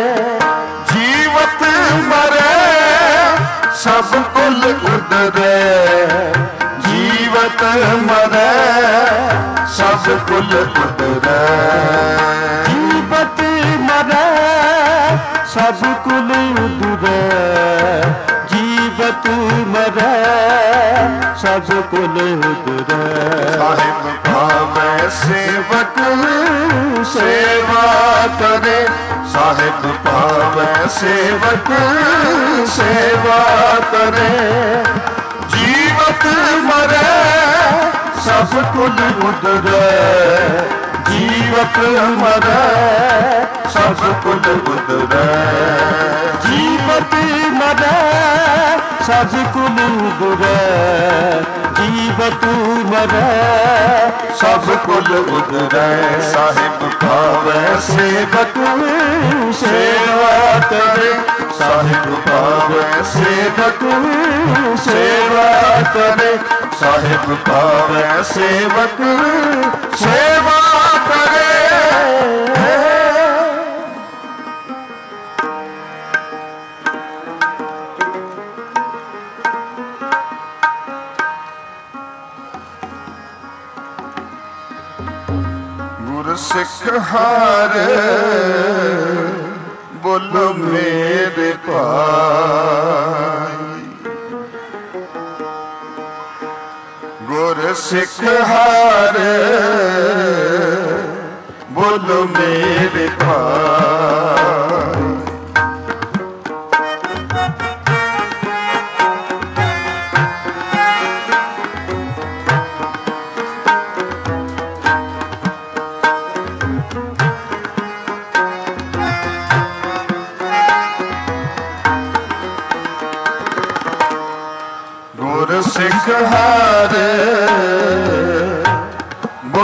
जीवत मरे सब कुल उधरे, जीवत मरे सब कुल उधरे।
जीवत मरे सब कुल उधरे, जीवत मरे सब कुल उधरे।
साहिब भावे सेवक सेवा करे, साहिब भावे सेवक सेवा करे। जीवत मरे सब कुल उधरे, जीवत मरे सब कुल उधरे।
जीवत मरे सब कुल उधरे, जीवत मरे
सब कुल उधरे। साहिब भावे सेवक सेवा करे, साहिब भावे सेवक सेवा करे, साहिब भावे सेवक सेवा करे। गुर सिख हार बोलो मेरे भाई, गुर सिख हार बोलो मेरे भाई।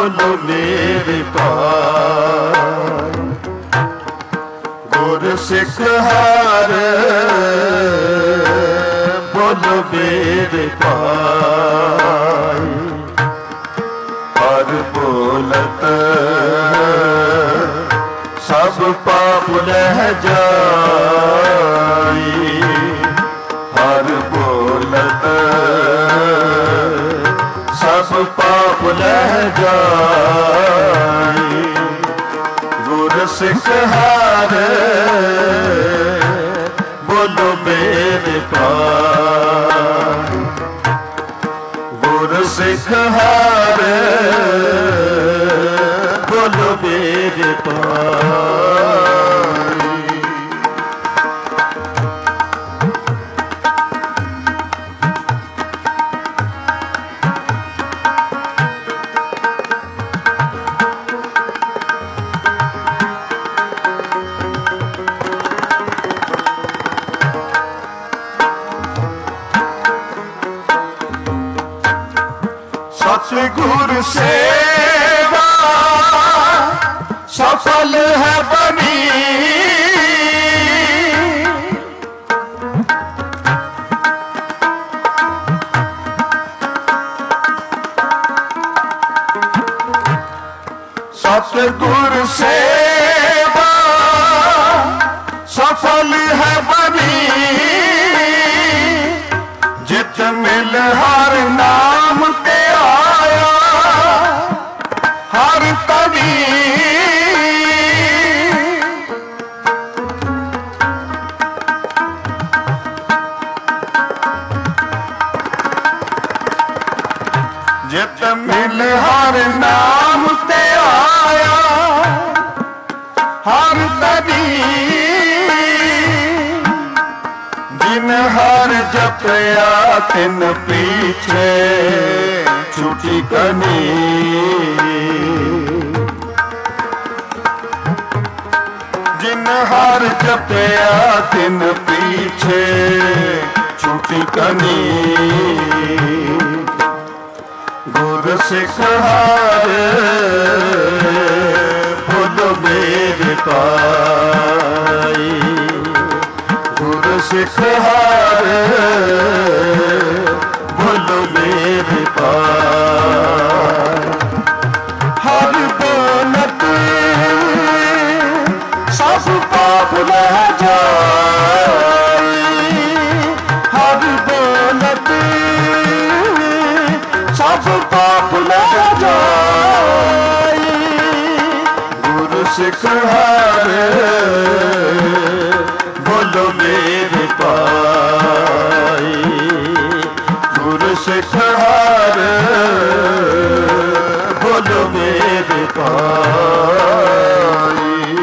ਬੋਲੋ ਮੇਰੇ ਭਾਈ। ਗੁਰ ਸਿੱਖ ਹਾਰ ਬੋਲੋ ਮੇਰੇ ਭਾਈ। ਹਰ ਬੋਲਤ ਸਭ ਪਾਪ ਲਹਿ ਜਾਈ। ਹਰ ਬੋਲਤ ਸਭ ਪਾਪ ਲਹਿ ਜਾਈ। ਗੁਰ ਸਿੱਖ ਹਾਰ ਬੋਲੋ ਮੇਰੇ ਭਾਈ। ਗੁਰ ਸਿੱਖ ਹਾਰ ਬੋਲੋ ਮੇਰੇ ਭਾਈ। सतगुरु सेवा सफल है बनी। सतगुरु सेवा सफल है बनी। जित मिल हर नाम ते आया हर तभी। जित मिल हर नाम ते आया हर तभी। जिन हर जपया तिन पीछे छुटी कनी। जिन हर जपया तिन पीछे छुटी कनी। गुर सिख हार बोलो मेरे भाई। गुर सिख हार बोलो मेरे भाई। हर बोलत सब पाप लह जाई। हर बोलत सब पाप लह जाई। गुरु सिख हार बोलो मेरे भाई। गुरु सिख हार बोलो मेरे भाई।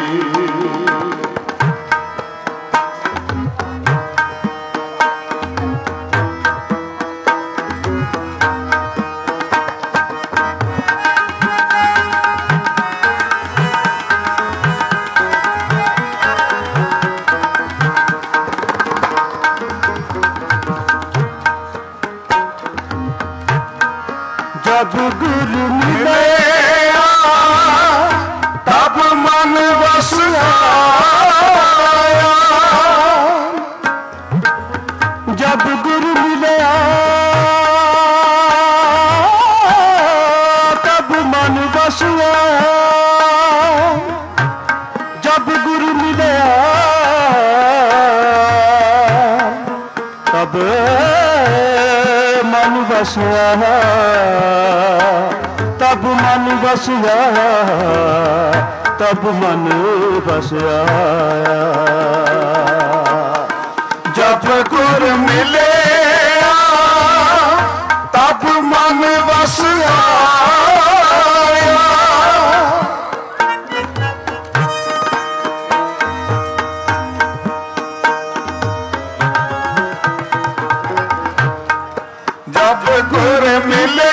जब गुरु मिले तब मन बस आया। जब गुरु मिले तब मन बस आया। जब गुरु मिले तब मन बस आया। तब मन बस आया। तब मन बस आया। जब गुर मिले तब मन बस आया। जब गुर मिले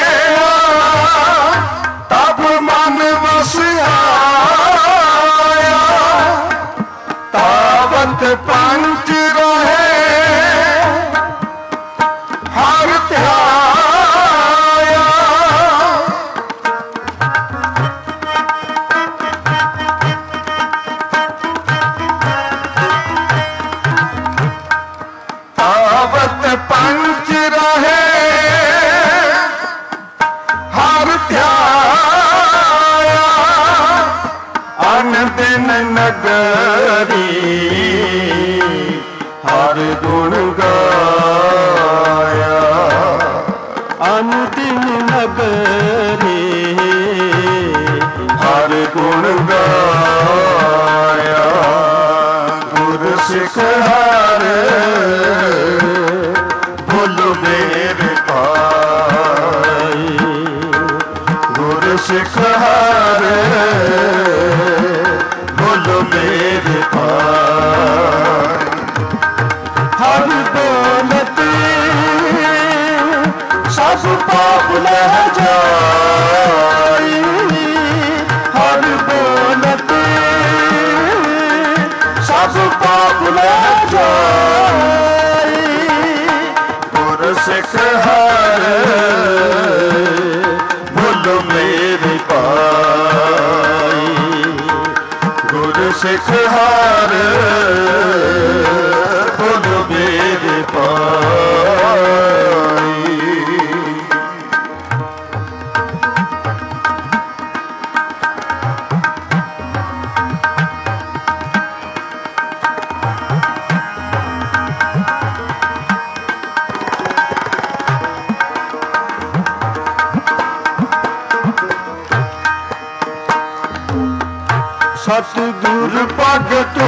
तब मन बस आया। तावत पंच रहे हर ध्याया। ਨਗਰੀ ਹਰ ਗੁਣ ਗਾਇਆ।
ਅਨਦਿਨ ਨਗਰੀ
ਹਰ ਗੁਣ ਗਾਇਆ। ਗੁਰ ਸਿੱਖ ਹਰ ਭੁੱਲ ਮੇਰੇ ਪਾਈ। ਗੁਰ ਸਿੱਖ ਹਰ ਭੁੱਲ ਮੇਰੇ ਪਾਈ।
ਹਰ ਬੋਲਤ ਸਭ ਪਾਪ ਲਹਿ ਜਾਈ। ਹਰ ਬੋਲਤ ਸਭ ਪਾਪ ਲਹਿ ਜਾਈ।
ਗੁਰ ਸਿੱਖ ਹਰ ਭੁੱਲ ਮੇਰੇ ਪਾਈ। ਗੁਰ ਸਿੱਖ ਹਰ ਭੁੱਲ ਮੇਰੇ ਪਾਈ।
ਸਤਿਗੁਰ ਭਗਤ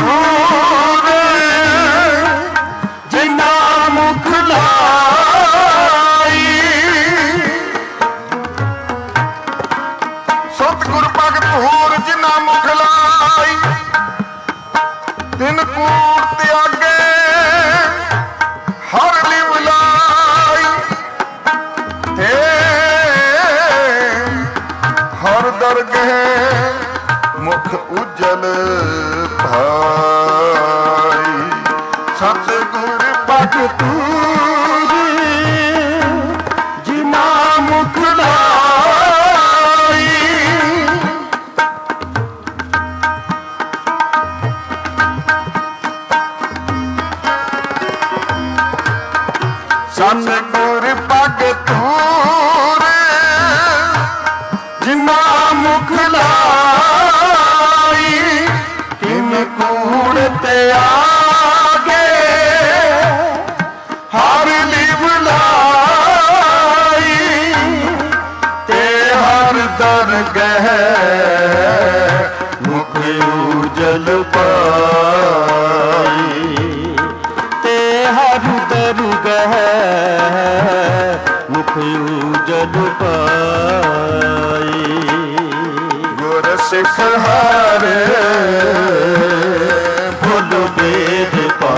ਜਿਨਾ ਮੁਖ ਲਾਈ।
ਸਤਿਗੁਰ ਭਗਤ ਹੋਰ ਜਿਨਾ ਮੁਖ ਲਾਈ। ਤਿਨ ਕੂੜ ਤਿਆਗੇ ਹਰ ਲਿਵ ਲਾਈ। ਤੇ ਹਰ ਦਰਗਹਿ ਮੁਖ ਉਜਲ ਭਾਈ। ਸਤਿਗੁਰ ਭਗਤ
ਜਿਨਾ ਮੁਖ ਲਾਈ।
ਸਤਿਗੁਰ ਭਗਤ ਜਿਨਾ ਮੁਖ ਲਾਈ। ਕਿਨ ਕੂੜ ਤਿਆਗੇ ਹਰ ਲਿਵ ਲਾਈ। ਤੇ ਹਰ ਦਰਗਹਿ ਮੁਖ ਉਜਲ ਪਾਈ।
ਤੇ ਹਰ ਦਰਗਹਿ ਮੁਖ ਉਜਲ ਪਾਈ।
ਗੁਰ ਸਿੱਖ ਹਰ ਭੁੱਲ ਬੇਦ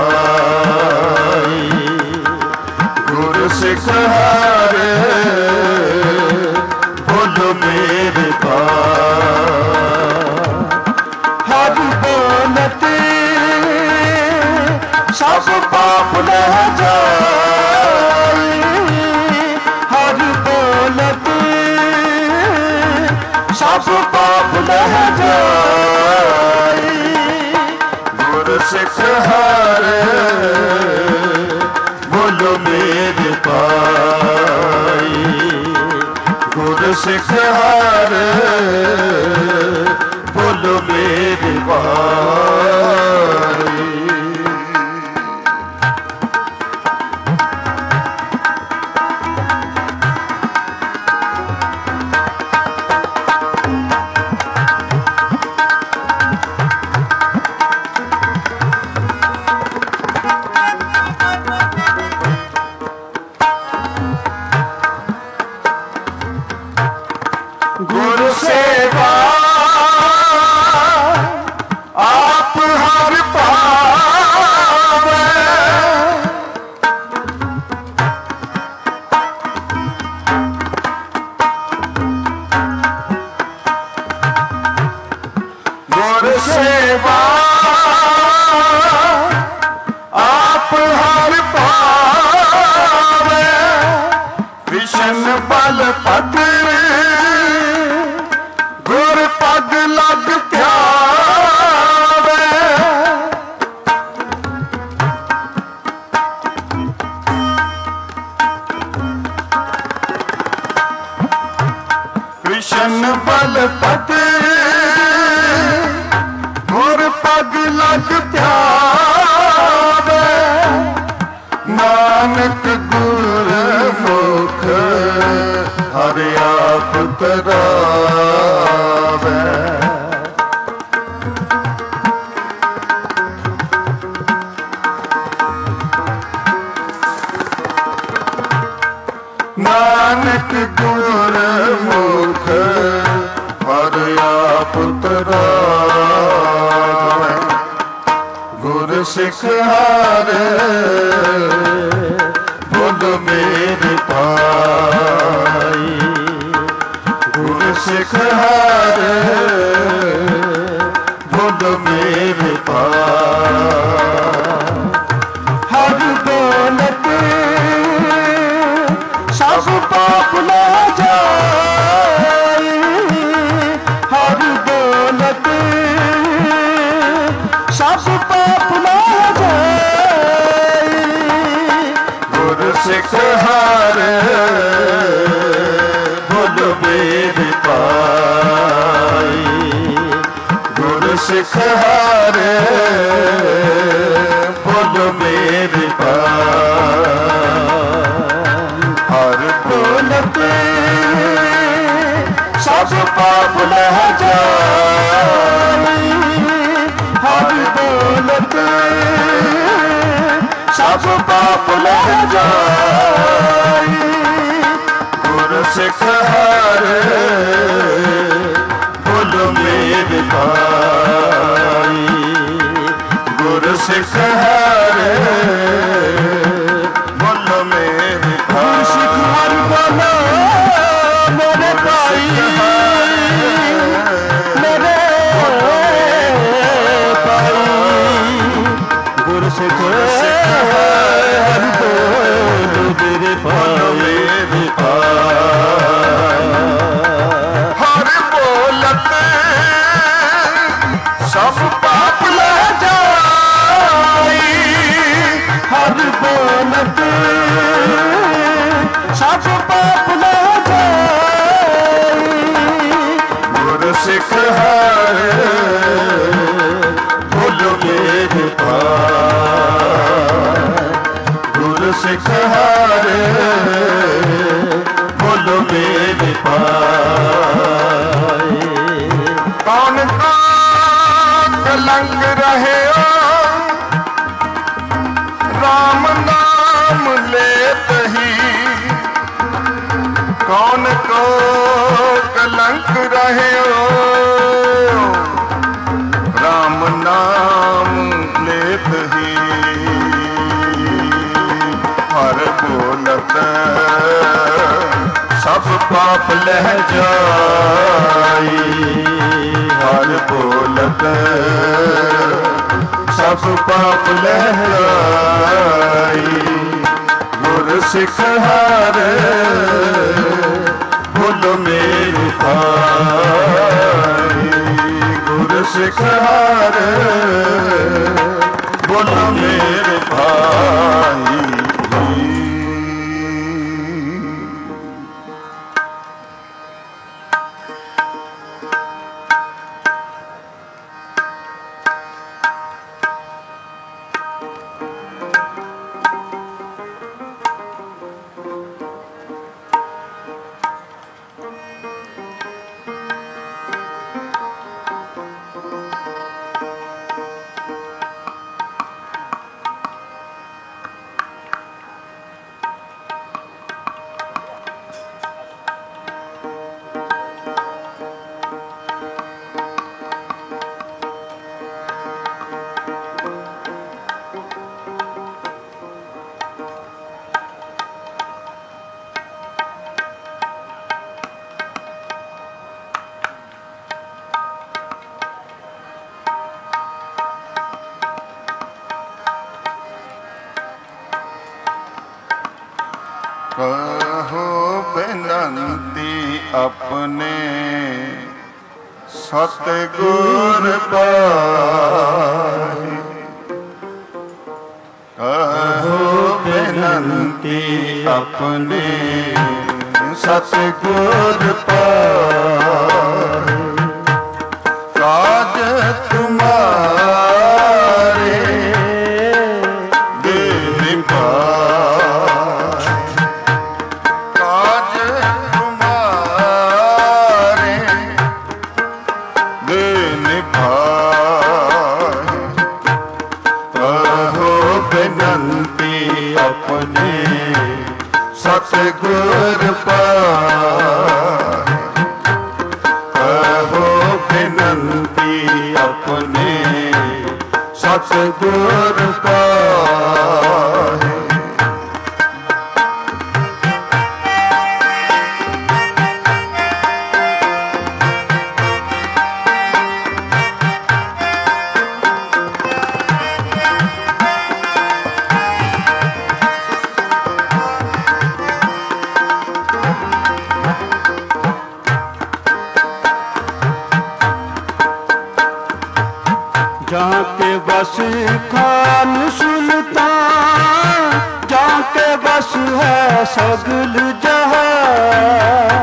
ਪਾਈ। ਗੁਰ ਸਿੱਖ ਹਰ ਭੁੱਲ ਬੇਦ ਪਾਈ।
ਹਰ ਬੋਲਤ ਸਭ ਪਾਪ ਲਹਿ ਜਾਈ। ਹਰ ਬੋਲਤ ਸਭ ਪਾਪ ਲਹਿ ਜਾਈ।
ਗੁਰ ਸਿੱਖ ਹਰ ਭੁੱਲ ਬੇਦ ਪਾਈ। ਗੁਰ ਸਿੱਖ ਹਰ ਭੁੱਲ ਬੇਦ ਪਾਈ। ਗੁਰ ਸੇਵਾ ਆਪ ਹਰ ਪਾਵੈ। ਗੁਰ ਸੇਵਾ ਆਪ ਹਰ ਪਾਵੈ। ਕ੍ਰਿਸ਼ਨ ਬਲ ਪਤ ਗੁਰ ਪਦ ਲਗ ਧਿਆਵੈ। ਕ੍ਰਿਸ਼ਨ ਬਲ ਪਤ ਗੁਰ ਪਦ ਪੁੱਤਰਾ ਗੁਰ ਸਿੱਖ ਹਰ ਬੁੱਧ ਮੇਰੇ ਪਾਈ ਗੁਰ ਸਿੱਖ ਹਰ ਬੁੱਧ ਮੇਰੇ ਪਾਈ ਹਰ ਦੌਲਤ ਸਭ ਪਾਪ ਲਾ ਜਾਈ ਹਰ ਦੌਲਤ ਸਭ ਪਾਪ ਲਾ ਜਾਈ ਗੁਰ ਸਿੱਖ ਹਰ ਬੁੱਧ ਮੇਰੇ ਪਾਈ ਗੁਰ ਸਿੱਖ ਹਰ ਬੁੱਧ ਮੇਰੇ ਪਾਈ ਹਰ ਦੌਲਤ ਸਭ ਪਾਪ ਲਹ ਜਾਈ ਹਰ ਦੌਲਤ ਸਭ ਪਾਪ ਲਹ ਜਾਈ ਗੁਰ ਸਿੱਖ ਹਰ ਬੁੱਧ ਮੇਰੇ ਪਾਈ ਗੁਰ ਸਿੱਖ ਹਰ ਬੁੱਧ ਮੇਰੇ ਪਾਈ ਸਿੱਖ ਹਰ ਬੋਲੋ ਮੇਰੇ ਭਾਈ ਮੇਰੇ ਭਾਈ ਗੁਰ ਸਿੱਖ ਹਰ ਬੋਲੋ ਮੇਰੇ ਭਾਈ ਹਰ ਬੋਲਤ ਸਭ ਪਾਪ ਲੈ ਜਾਈ ਹਰ ਬੋਲਤ ਸਭ ਪਾਪ ਲੈ ਜਾਈ ਗੁਰ ਸਿੱਖ ਹਰ ਬੁੱਧ ਮੇਰੇ ਪਾਈ ਗੁਰ ਸਿੱਖ ਹਰ ਬੁੱਧ ਮੇਰੇ ਪਾਈ ਕੌਣ ਕਲੰਗ ਰਹਿਓ ਰਾਮ ਨਾਮ ਲੇਤ ਹੀ ਕੌਣ ਕੋ ਕਲੰਕ ਰਹਿਓ ਰਾਮ ਨਾਮ ਲੇਤ ਹੀ ਹਰ ਬੋਲਤ ਸਭ ਪਾਪ ਲਹ ਜਾਈ ਹਰ ਬੋਲਤ ਸਭ ਪਾਪ ਲਹ ਜਾਈ ਗੁਰ ਸਿੱਖ ਹਰ ਬੁੱਧ ਮੇਰੇ ਭਾਈ ਗੁਰ ਸਿੱਖ ਹਰ ਬੁੱਧ ਮੇਰੇ ਭਾਈ कहो बेनंती अपने सतगुर पाहि कहो बेनंती अपने सतगुर पाहि काज तुम्हारे दे निभाए काज तुम्हारे दे निभाए कहो बेनंती अपने सतगुर पाहि कहो बिन बेनती अपने सतगुर पाहे। जाके बस खान सुल्तान, जाके बस है सगल जहां।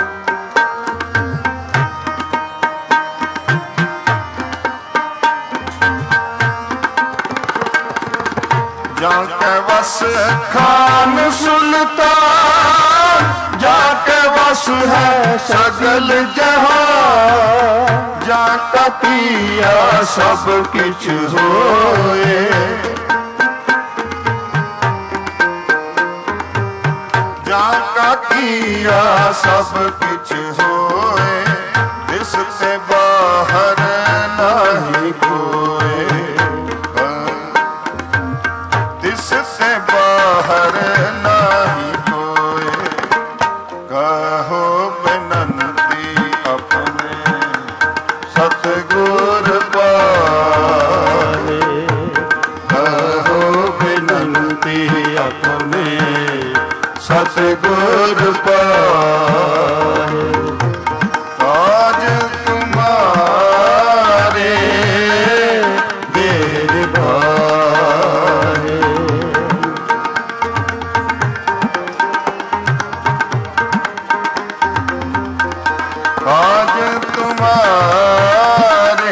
जाके बस खान सुल्तान, जाके बस है सगल जहां। जाका किया सब किछ होए, जाका किया सब किछ होए। इससे बाहर नहीं कोई, इससे बाहर नहीं कोई। कहो बेनती अपने सतगुर पाहे। कहो बेनती अपने सतगुर पाहे। आज तुम्हारे देर भाहे। आज तुम्हारे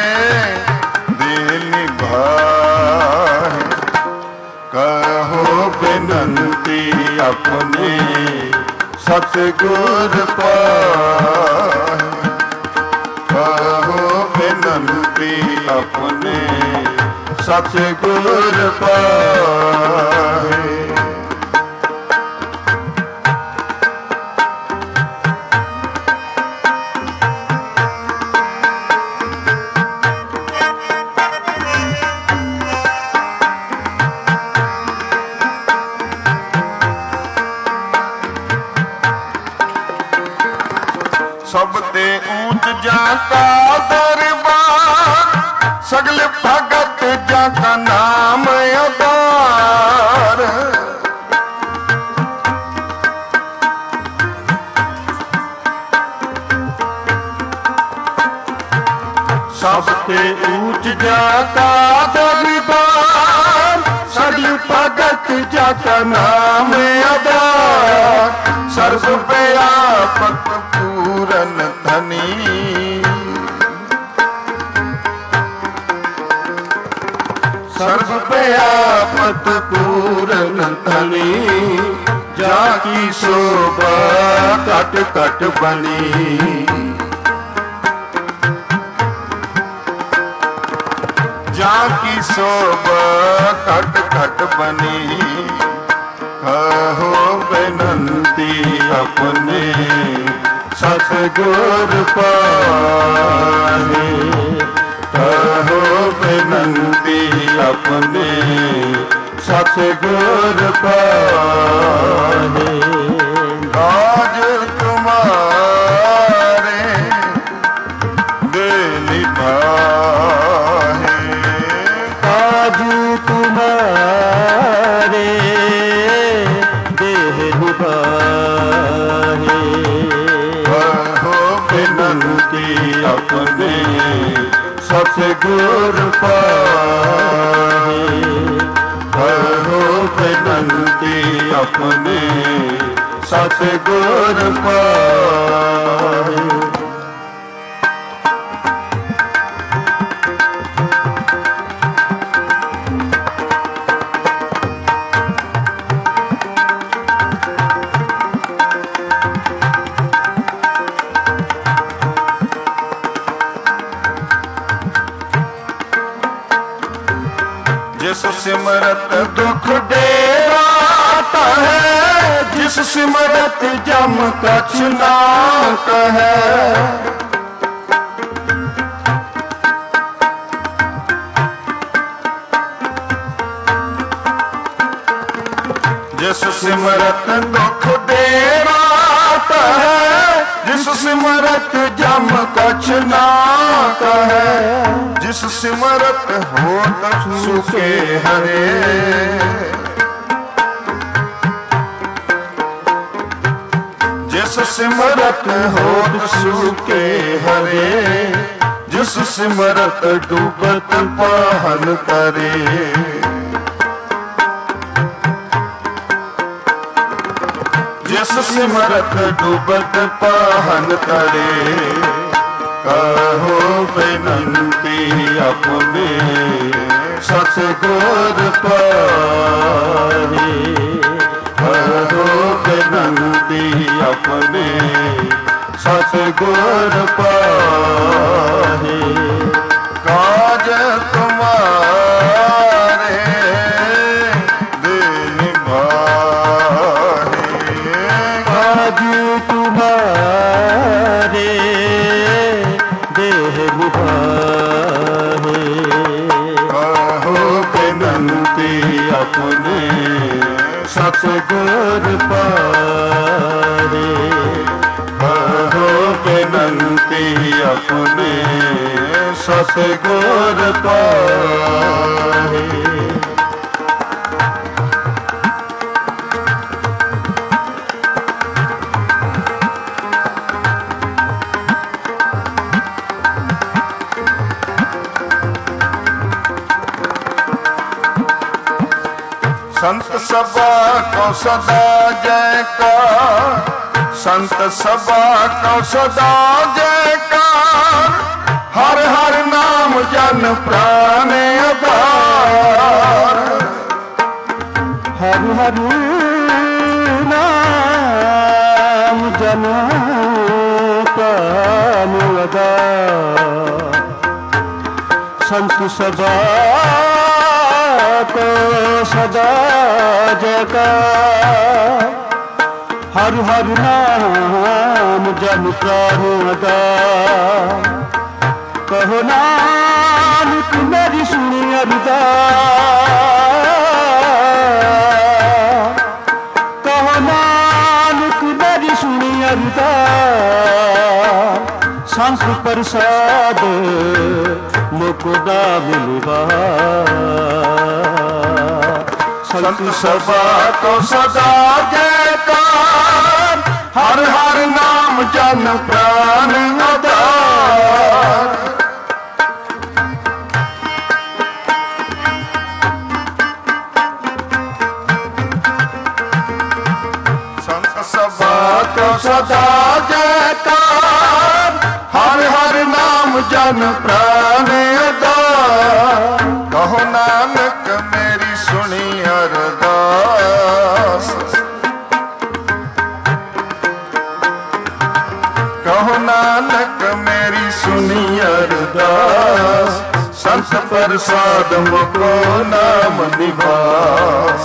दिल भाए। कहो बेनती अपने सतगुर पाहे। कहो बेनती अपने सतगुर पाहे। सबते ऊंच जाका दरबार, सगल भगत जाका नाम अदार। सबते ऊंच जाका दरबार, सगल भगत जाका नाम अदार। सर्व व्यापक पूरन धनी, सर्व व्यापक पूरन धनी। जाकी शोभा कट कट बनी, जाकी शोभा कट कट बनी। कहो बेनती अपने सतगुर पाहे। कहो बेनती अपने सतगुर पाहे। आज तुम्हारे दिल भाहे।
आज तुम्हारे देह भाहे।
कहो बेनती अपने
सतगुर पाहे।
कहो बेनती अपने
सतगुर पाहे।
जिस सिमरत दुख डेराता है, जिस सिमरत जम कछ नाक है। ਸਿਮਰਤ ਦੁਖ ਦੇਣਾ ਕਹੈ, ਜਿਸ ਸਿਮਰਤ ਜਮ ਕਛ ਨਾ ਕਹੈ, ਜਿਸ ਸਿਮਰਤ ਹੋਤ ਸੁਖੇ ਹਰੇ, ਜਿਸ ਸਿਮਰਤ ਹੋਤ ਸੁਖੇ ਹਰੇ, ਜਿਸ ਸਿਮਰਤ ਡੂਬਤ ਪਾਹਨ ਕਰੇ, ਜਿਸ ਸਿਮਰਤ ਡੂਬਤ ਪਾਹਨ ਕਰੇ, ਕਹੋ ਬੇਨੰਤੀ ਆਪਣੇ ਸਤਿਗੁਰ ਪਾਹੀ, ਕਹੋ ਬੇਨੰਤੀ ਆਪਣੇ ਸਤਿਗੁਰ ਪਾਹੀ, ਕਾਜ ਤੁਮਾਰੇ ਦੇ ਨਿਭਾਹੇ, ਕਾਜ ਤੁਮਾਰੇ ਦੇਹ ਨਿਭਾਹੇ, ਕਹੋ ਬੇਨੰਤੀ ਆਪਣੇ ਸਤਿਗੁਰ ਪਾਹੀ, ਕਹੋ ਬੇਨੰਤੀ ਆਪਣੇ ਸਤਿਗੁਰ ਪਾਹੀ। संत सभा को सदा जयकार, संत सभा को सदा जयकार, हर हर नाम जन प्राण आधार,
हर हर नाम जन प्राण आधार, संत सभा को सदा जयकार, हर हर नाम जन प्राण आधार, कहो नानक मेरी सुनी अरदास, कहो नानक मेरी सुनी अरदास, संत प्रसाद मुकुदा मिलवा,
संत सभा को सदा जयकार, हर हर नाम जन प्राण आधार, संत सभा को सदा जयकार, हर हर नाम जन प्राण आधार, कहो नानक मेरी सुनी अरदास, कहो नानक मेरी सुनी अरदास, संत प्रसाद मुको नाम निवास,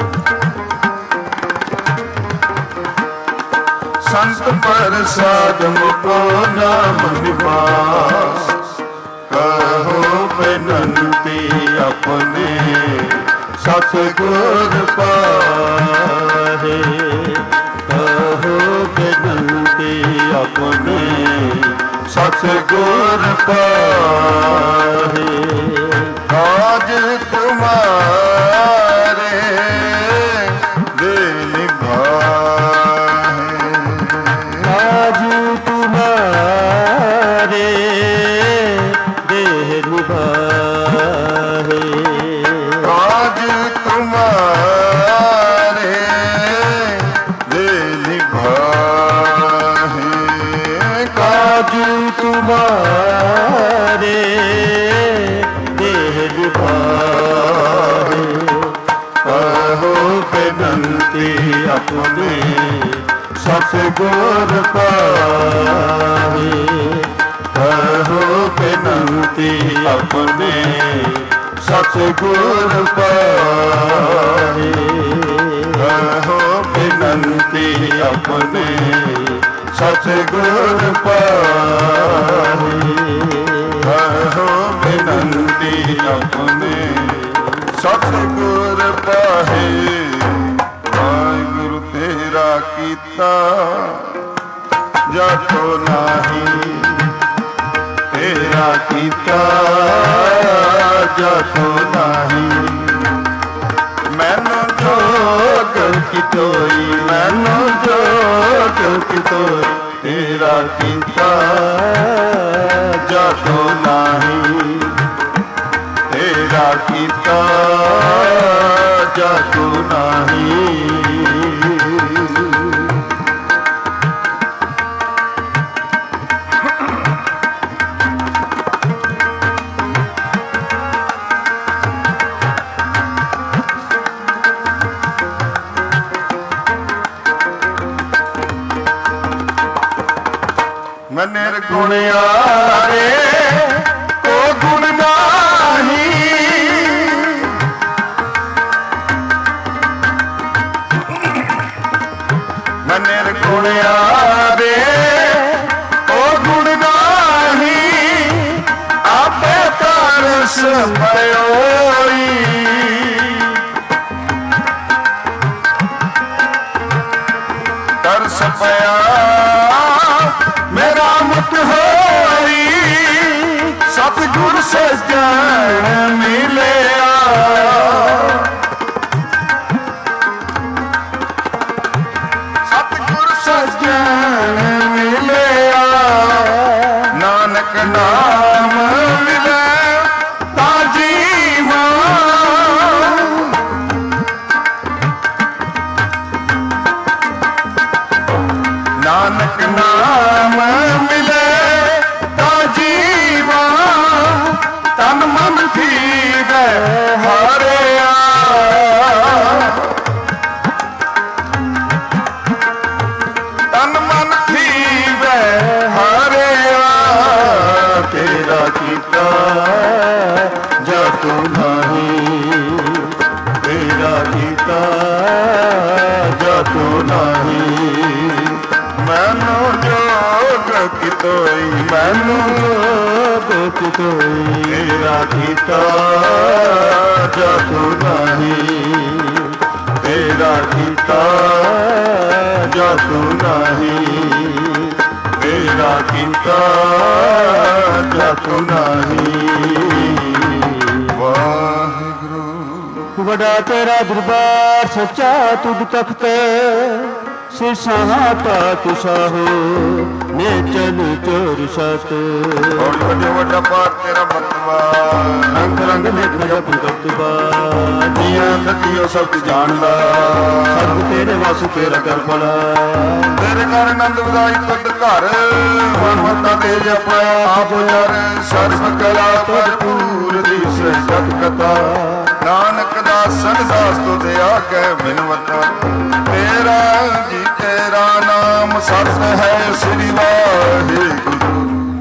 संत प्रसाद मुको नाम निवास, कहो बेनंती अपने सतगुर पाहे, कहो बेनंती अपने सतगुर पाहे, आज तुम्हारे दे निभाए,
आज तुम्हारे देह निभाए,
आज तुम्हारे दे निभाए,
आज तुम्हारे देह निभाए,
कहो बेनंती अपने
सतगुर पाहे,
कहो बेनंती अपने सतगुर पाहे, कहो बेनंती अपने सतगुर पाहे, कहो बेनंती अपने सतगुर पाहे। ਕੀਤਾ ਜਾਤੋ ਨਹੀਂ, ਤੇਰਾ ਕੀਤਾ ਜਾਤੋ ਨਹੀਂ। ਮੈਨੂੰ ਜੋਗ ਕਿਤੋਈ, ਮੈਨੂੰ ਜੋਗ ਕਿਤੋਈ, ਤੇਰਾ ਕੀਤਾ ਜਾਤੋ ਨਹੀਂ, ਤੇਰਾ ਕੀਤਾ ਜਾਤੋ ਨਹੀਂ। ਮੈਂ ਨਿਰਗੁਣ ਯਾਰੇ ਕੋ ਗੁਣ ਨਾਹੀ, ਮੈਂ ਨਿਰਗੁਣ ਯਾਰੇ ਕੋ ਗੁਣ ਨਾਹੀ, ਆਪੇ ਤਰਸ ਪਇਓਈ, ਤਰਸ ਪਿਆ ਮੇਰਾ ਮੁਤ ਹੋਈ, ਸਤਿਗੁਰ ਸਜਣ ਮਿਲਿਆ, ਸਤਿਗੁਰ ਸਜਣ ਮਿਲਿਆ, ਨਾਨਕ ਨਾਮ ਮਿਲੇ ਤਾਂ ਜੀਵਾਂ, ਨਾਨਕ ਨਾਮ ਮਿਲੇ ਤਾਂ ਜੀਵਾਂ, ਤਨ ਮਨ ਥੀਵੈ ਹਾਰਿਆ, ਤਨ ਮਨ ਥੀਵੈ ਹਾਰਿਆ, ਤੇਰਾ ਕੀਤਾ ਜਾਤੋ ਨਹੀਂ, ਤੇਰਾ ਕੀਤਾ ਜਾਤੋ ਨਹੀਂ। ਮੈਨੂੰ ਜੋਗ ਕਿਤੋਈ, ਮੈਨੂੰ ਜੋਗ ਕਿਤੋਈ, ਤੇਰਾ ਕੀਤਾ ਜਾਤੋ ਨਹੀਂ, ਤੇਰਾ ਕੀਤਾ ਜਾਤੋ ਨਹੀਂ, ਤੇਰਾ ਕੀਤਾ ਜਾਤੋ ਨਹੀਂ। ਵਾਹਿਗੁਰੂ
ਵੱਡਾ ਤੇਰਾ ਦਰਬਾਰ ਸੱਚਾ ਤੁਧ ਤਖਤ, ਸਿਰਸਾਂ ਪਾਤਸ਼ਾਹੋ ਨੇਚਨ ਚੋਰ ਸਤ।
ਹੌਲੀ ਵੱਡੇ ਵੱਡਾ ਪਾਰ ਤੇਰਾ ਮਰਤਬਾ,
ਰੰਗ ਰੰਗ ਨੇਕ ਜਪ ਕਰਤਬਾ,
ਜੀਆਂ ਸਤਿਓ ਸਭ ਜਾਣਦਾ,
ਸਭ ਤੇਰੇ ਵਾਸੂ ਤੇਰਾ ਕਰ ਭਲਾ,
ਤੇਰੇ ਘਰ ਆਨੰਦ ਵਧਾਈ ਤੁਧ ਘਰ, ਮਨਮਤਾ ਤੇ ਜਪਿਆ ਆਪ ਜਰ, ਸਰਬ ਕਲਾ ਭਰਪੂਰ ਦੀਸੈ ਸਤ ਕਥਾ, ਨਾਨਕ ਦਾਸਨ ਦਾਸ ਤੁਧ ਆਗੇ ਬਿਨਵਤਾ, ਤੇਰਾ ਜੀ ਤੇਰਾ ਨਾਮ ਸਤ ਹੈ ਸ੍ਰੀ ਵਾਹਿਗੁਰੂ।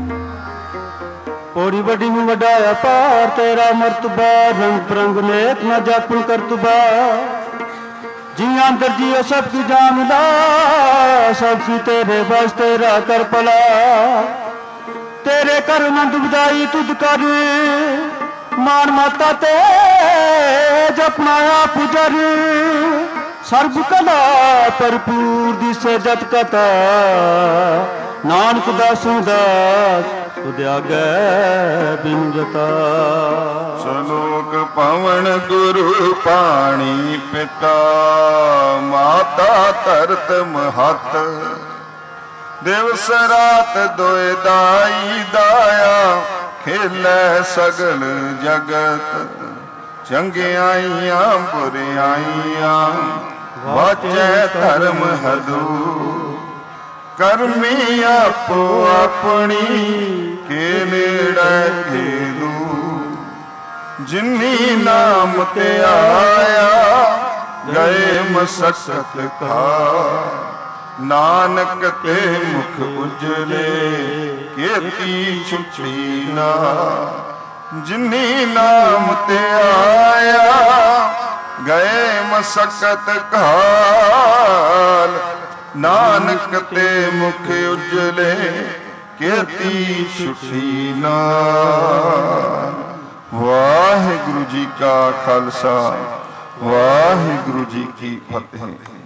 ਪੌੜੀ ਵੱਡੀ ਨੂੰ ਵੱਡਾ ਅਪਾਰ ਤੇਰਾ ਮਰਤਬਾ, ਰੰਗ ਬਰੰਗ ਨੇਕ ਨਾ ਜਾਪਨ ਕਰਤਬਾ, ਜਿਆਂ ਅੰਦਰ ਜੀਓ ਸਭ ਕੀ ਜਾਣਦਾ, ਸਭ ਕੀ ਤੇਰੇ ਬਸ ਤੇਰਾ ਕਰ ਭਲਾ, ਤੇਰੇ ਕਰ ਆਨੰਦ ਵਧਾਈ ਤੁਧ ਕਰ, ਮਾਨ ਮਾਤਾ ਤੇ ਜਪਨਾ ਆਪ ਜਰ, ਸਰਬ ਕਲਾ ਭਰਪੂਰ ਦਿਸੈ ਜਤ ਕਥਾ, ਨਾਨਕ ਦਾਸੁ ਦਾਸ ਤੁਧ ਆਗੇ ਬਿਨ ਜਤਾ।
ਸਲੋਕ ਪਵਨ ਗੁਰੂ ਪਾਣੀ ਪਿਤਾ, ਮਾਤਾ ਧਰਤ ਮਹਤ, ਦਿਵਸ ਰਾਤ ਦੋਇ ਦਾਈ ਦਾਇਆ, ਖੇਲੇ ਸਗਲ ਜਗਤ, ਚੰਗਿਆਈਆਂ ਬੁਰਿਆਈਆਂ, ਵਾਚੈ ਧਰਮ ਹਦੂ, ਕਰਮੀ ਆਪੋ ਆਪਣੀ, ਕੇ ਨੇੜੇ ਖੇਦੂ, ਜਿਨੀ ਨਾਮ ਤੇ ਆਇਆ, ਗਏ ਮਸਕਤ ਖਾ, ਨਾਨਕ ਤੇ ਮੁਖ ਉਜਲੇ, ਕੀਤੀ ਛੁਟੀ ਨਾ, ਜਿਨੀ ਨਾਮ ਤੇ ਆਇਆ, ਗਏ ਮਸਕਤ ਘਾਲ, ਨਾਨਕ ਤੇ ਮੁਖ ਉਜਲੇ, ਕੀਤੀ ਛੁਟੀ ਨਾ। ਵਾਹਿਗੁਰੂ ਜੀ ਕਾ ਖਾਲਸਾ, ਵਾਹਿਗੁਰੂ ਜੀ ਕੀ ਫਤਿਹ।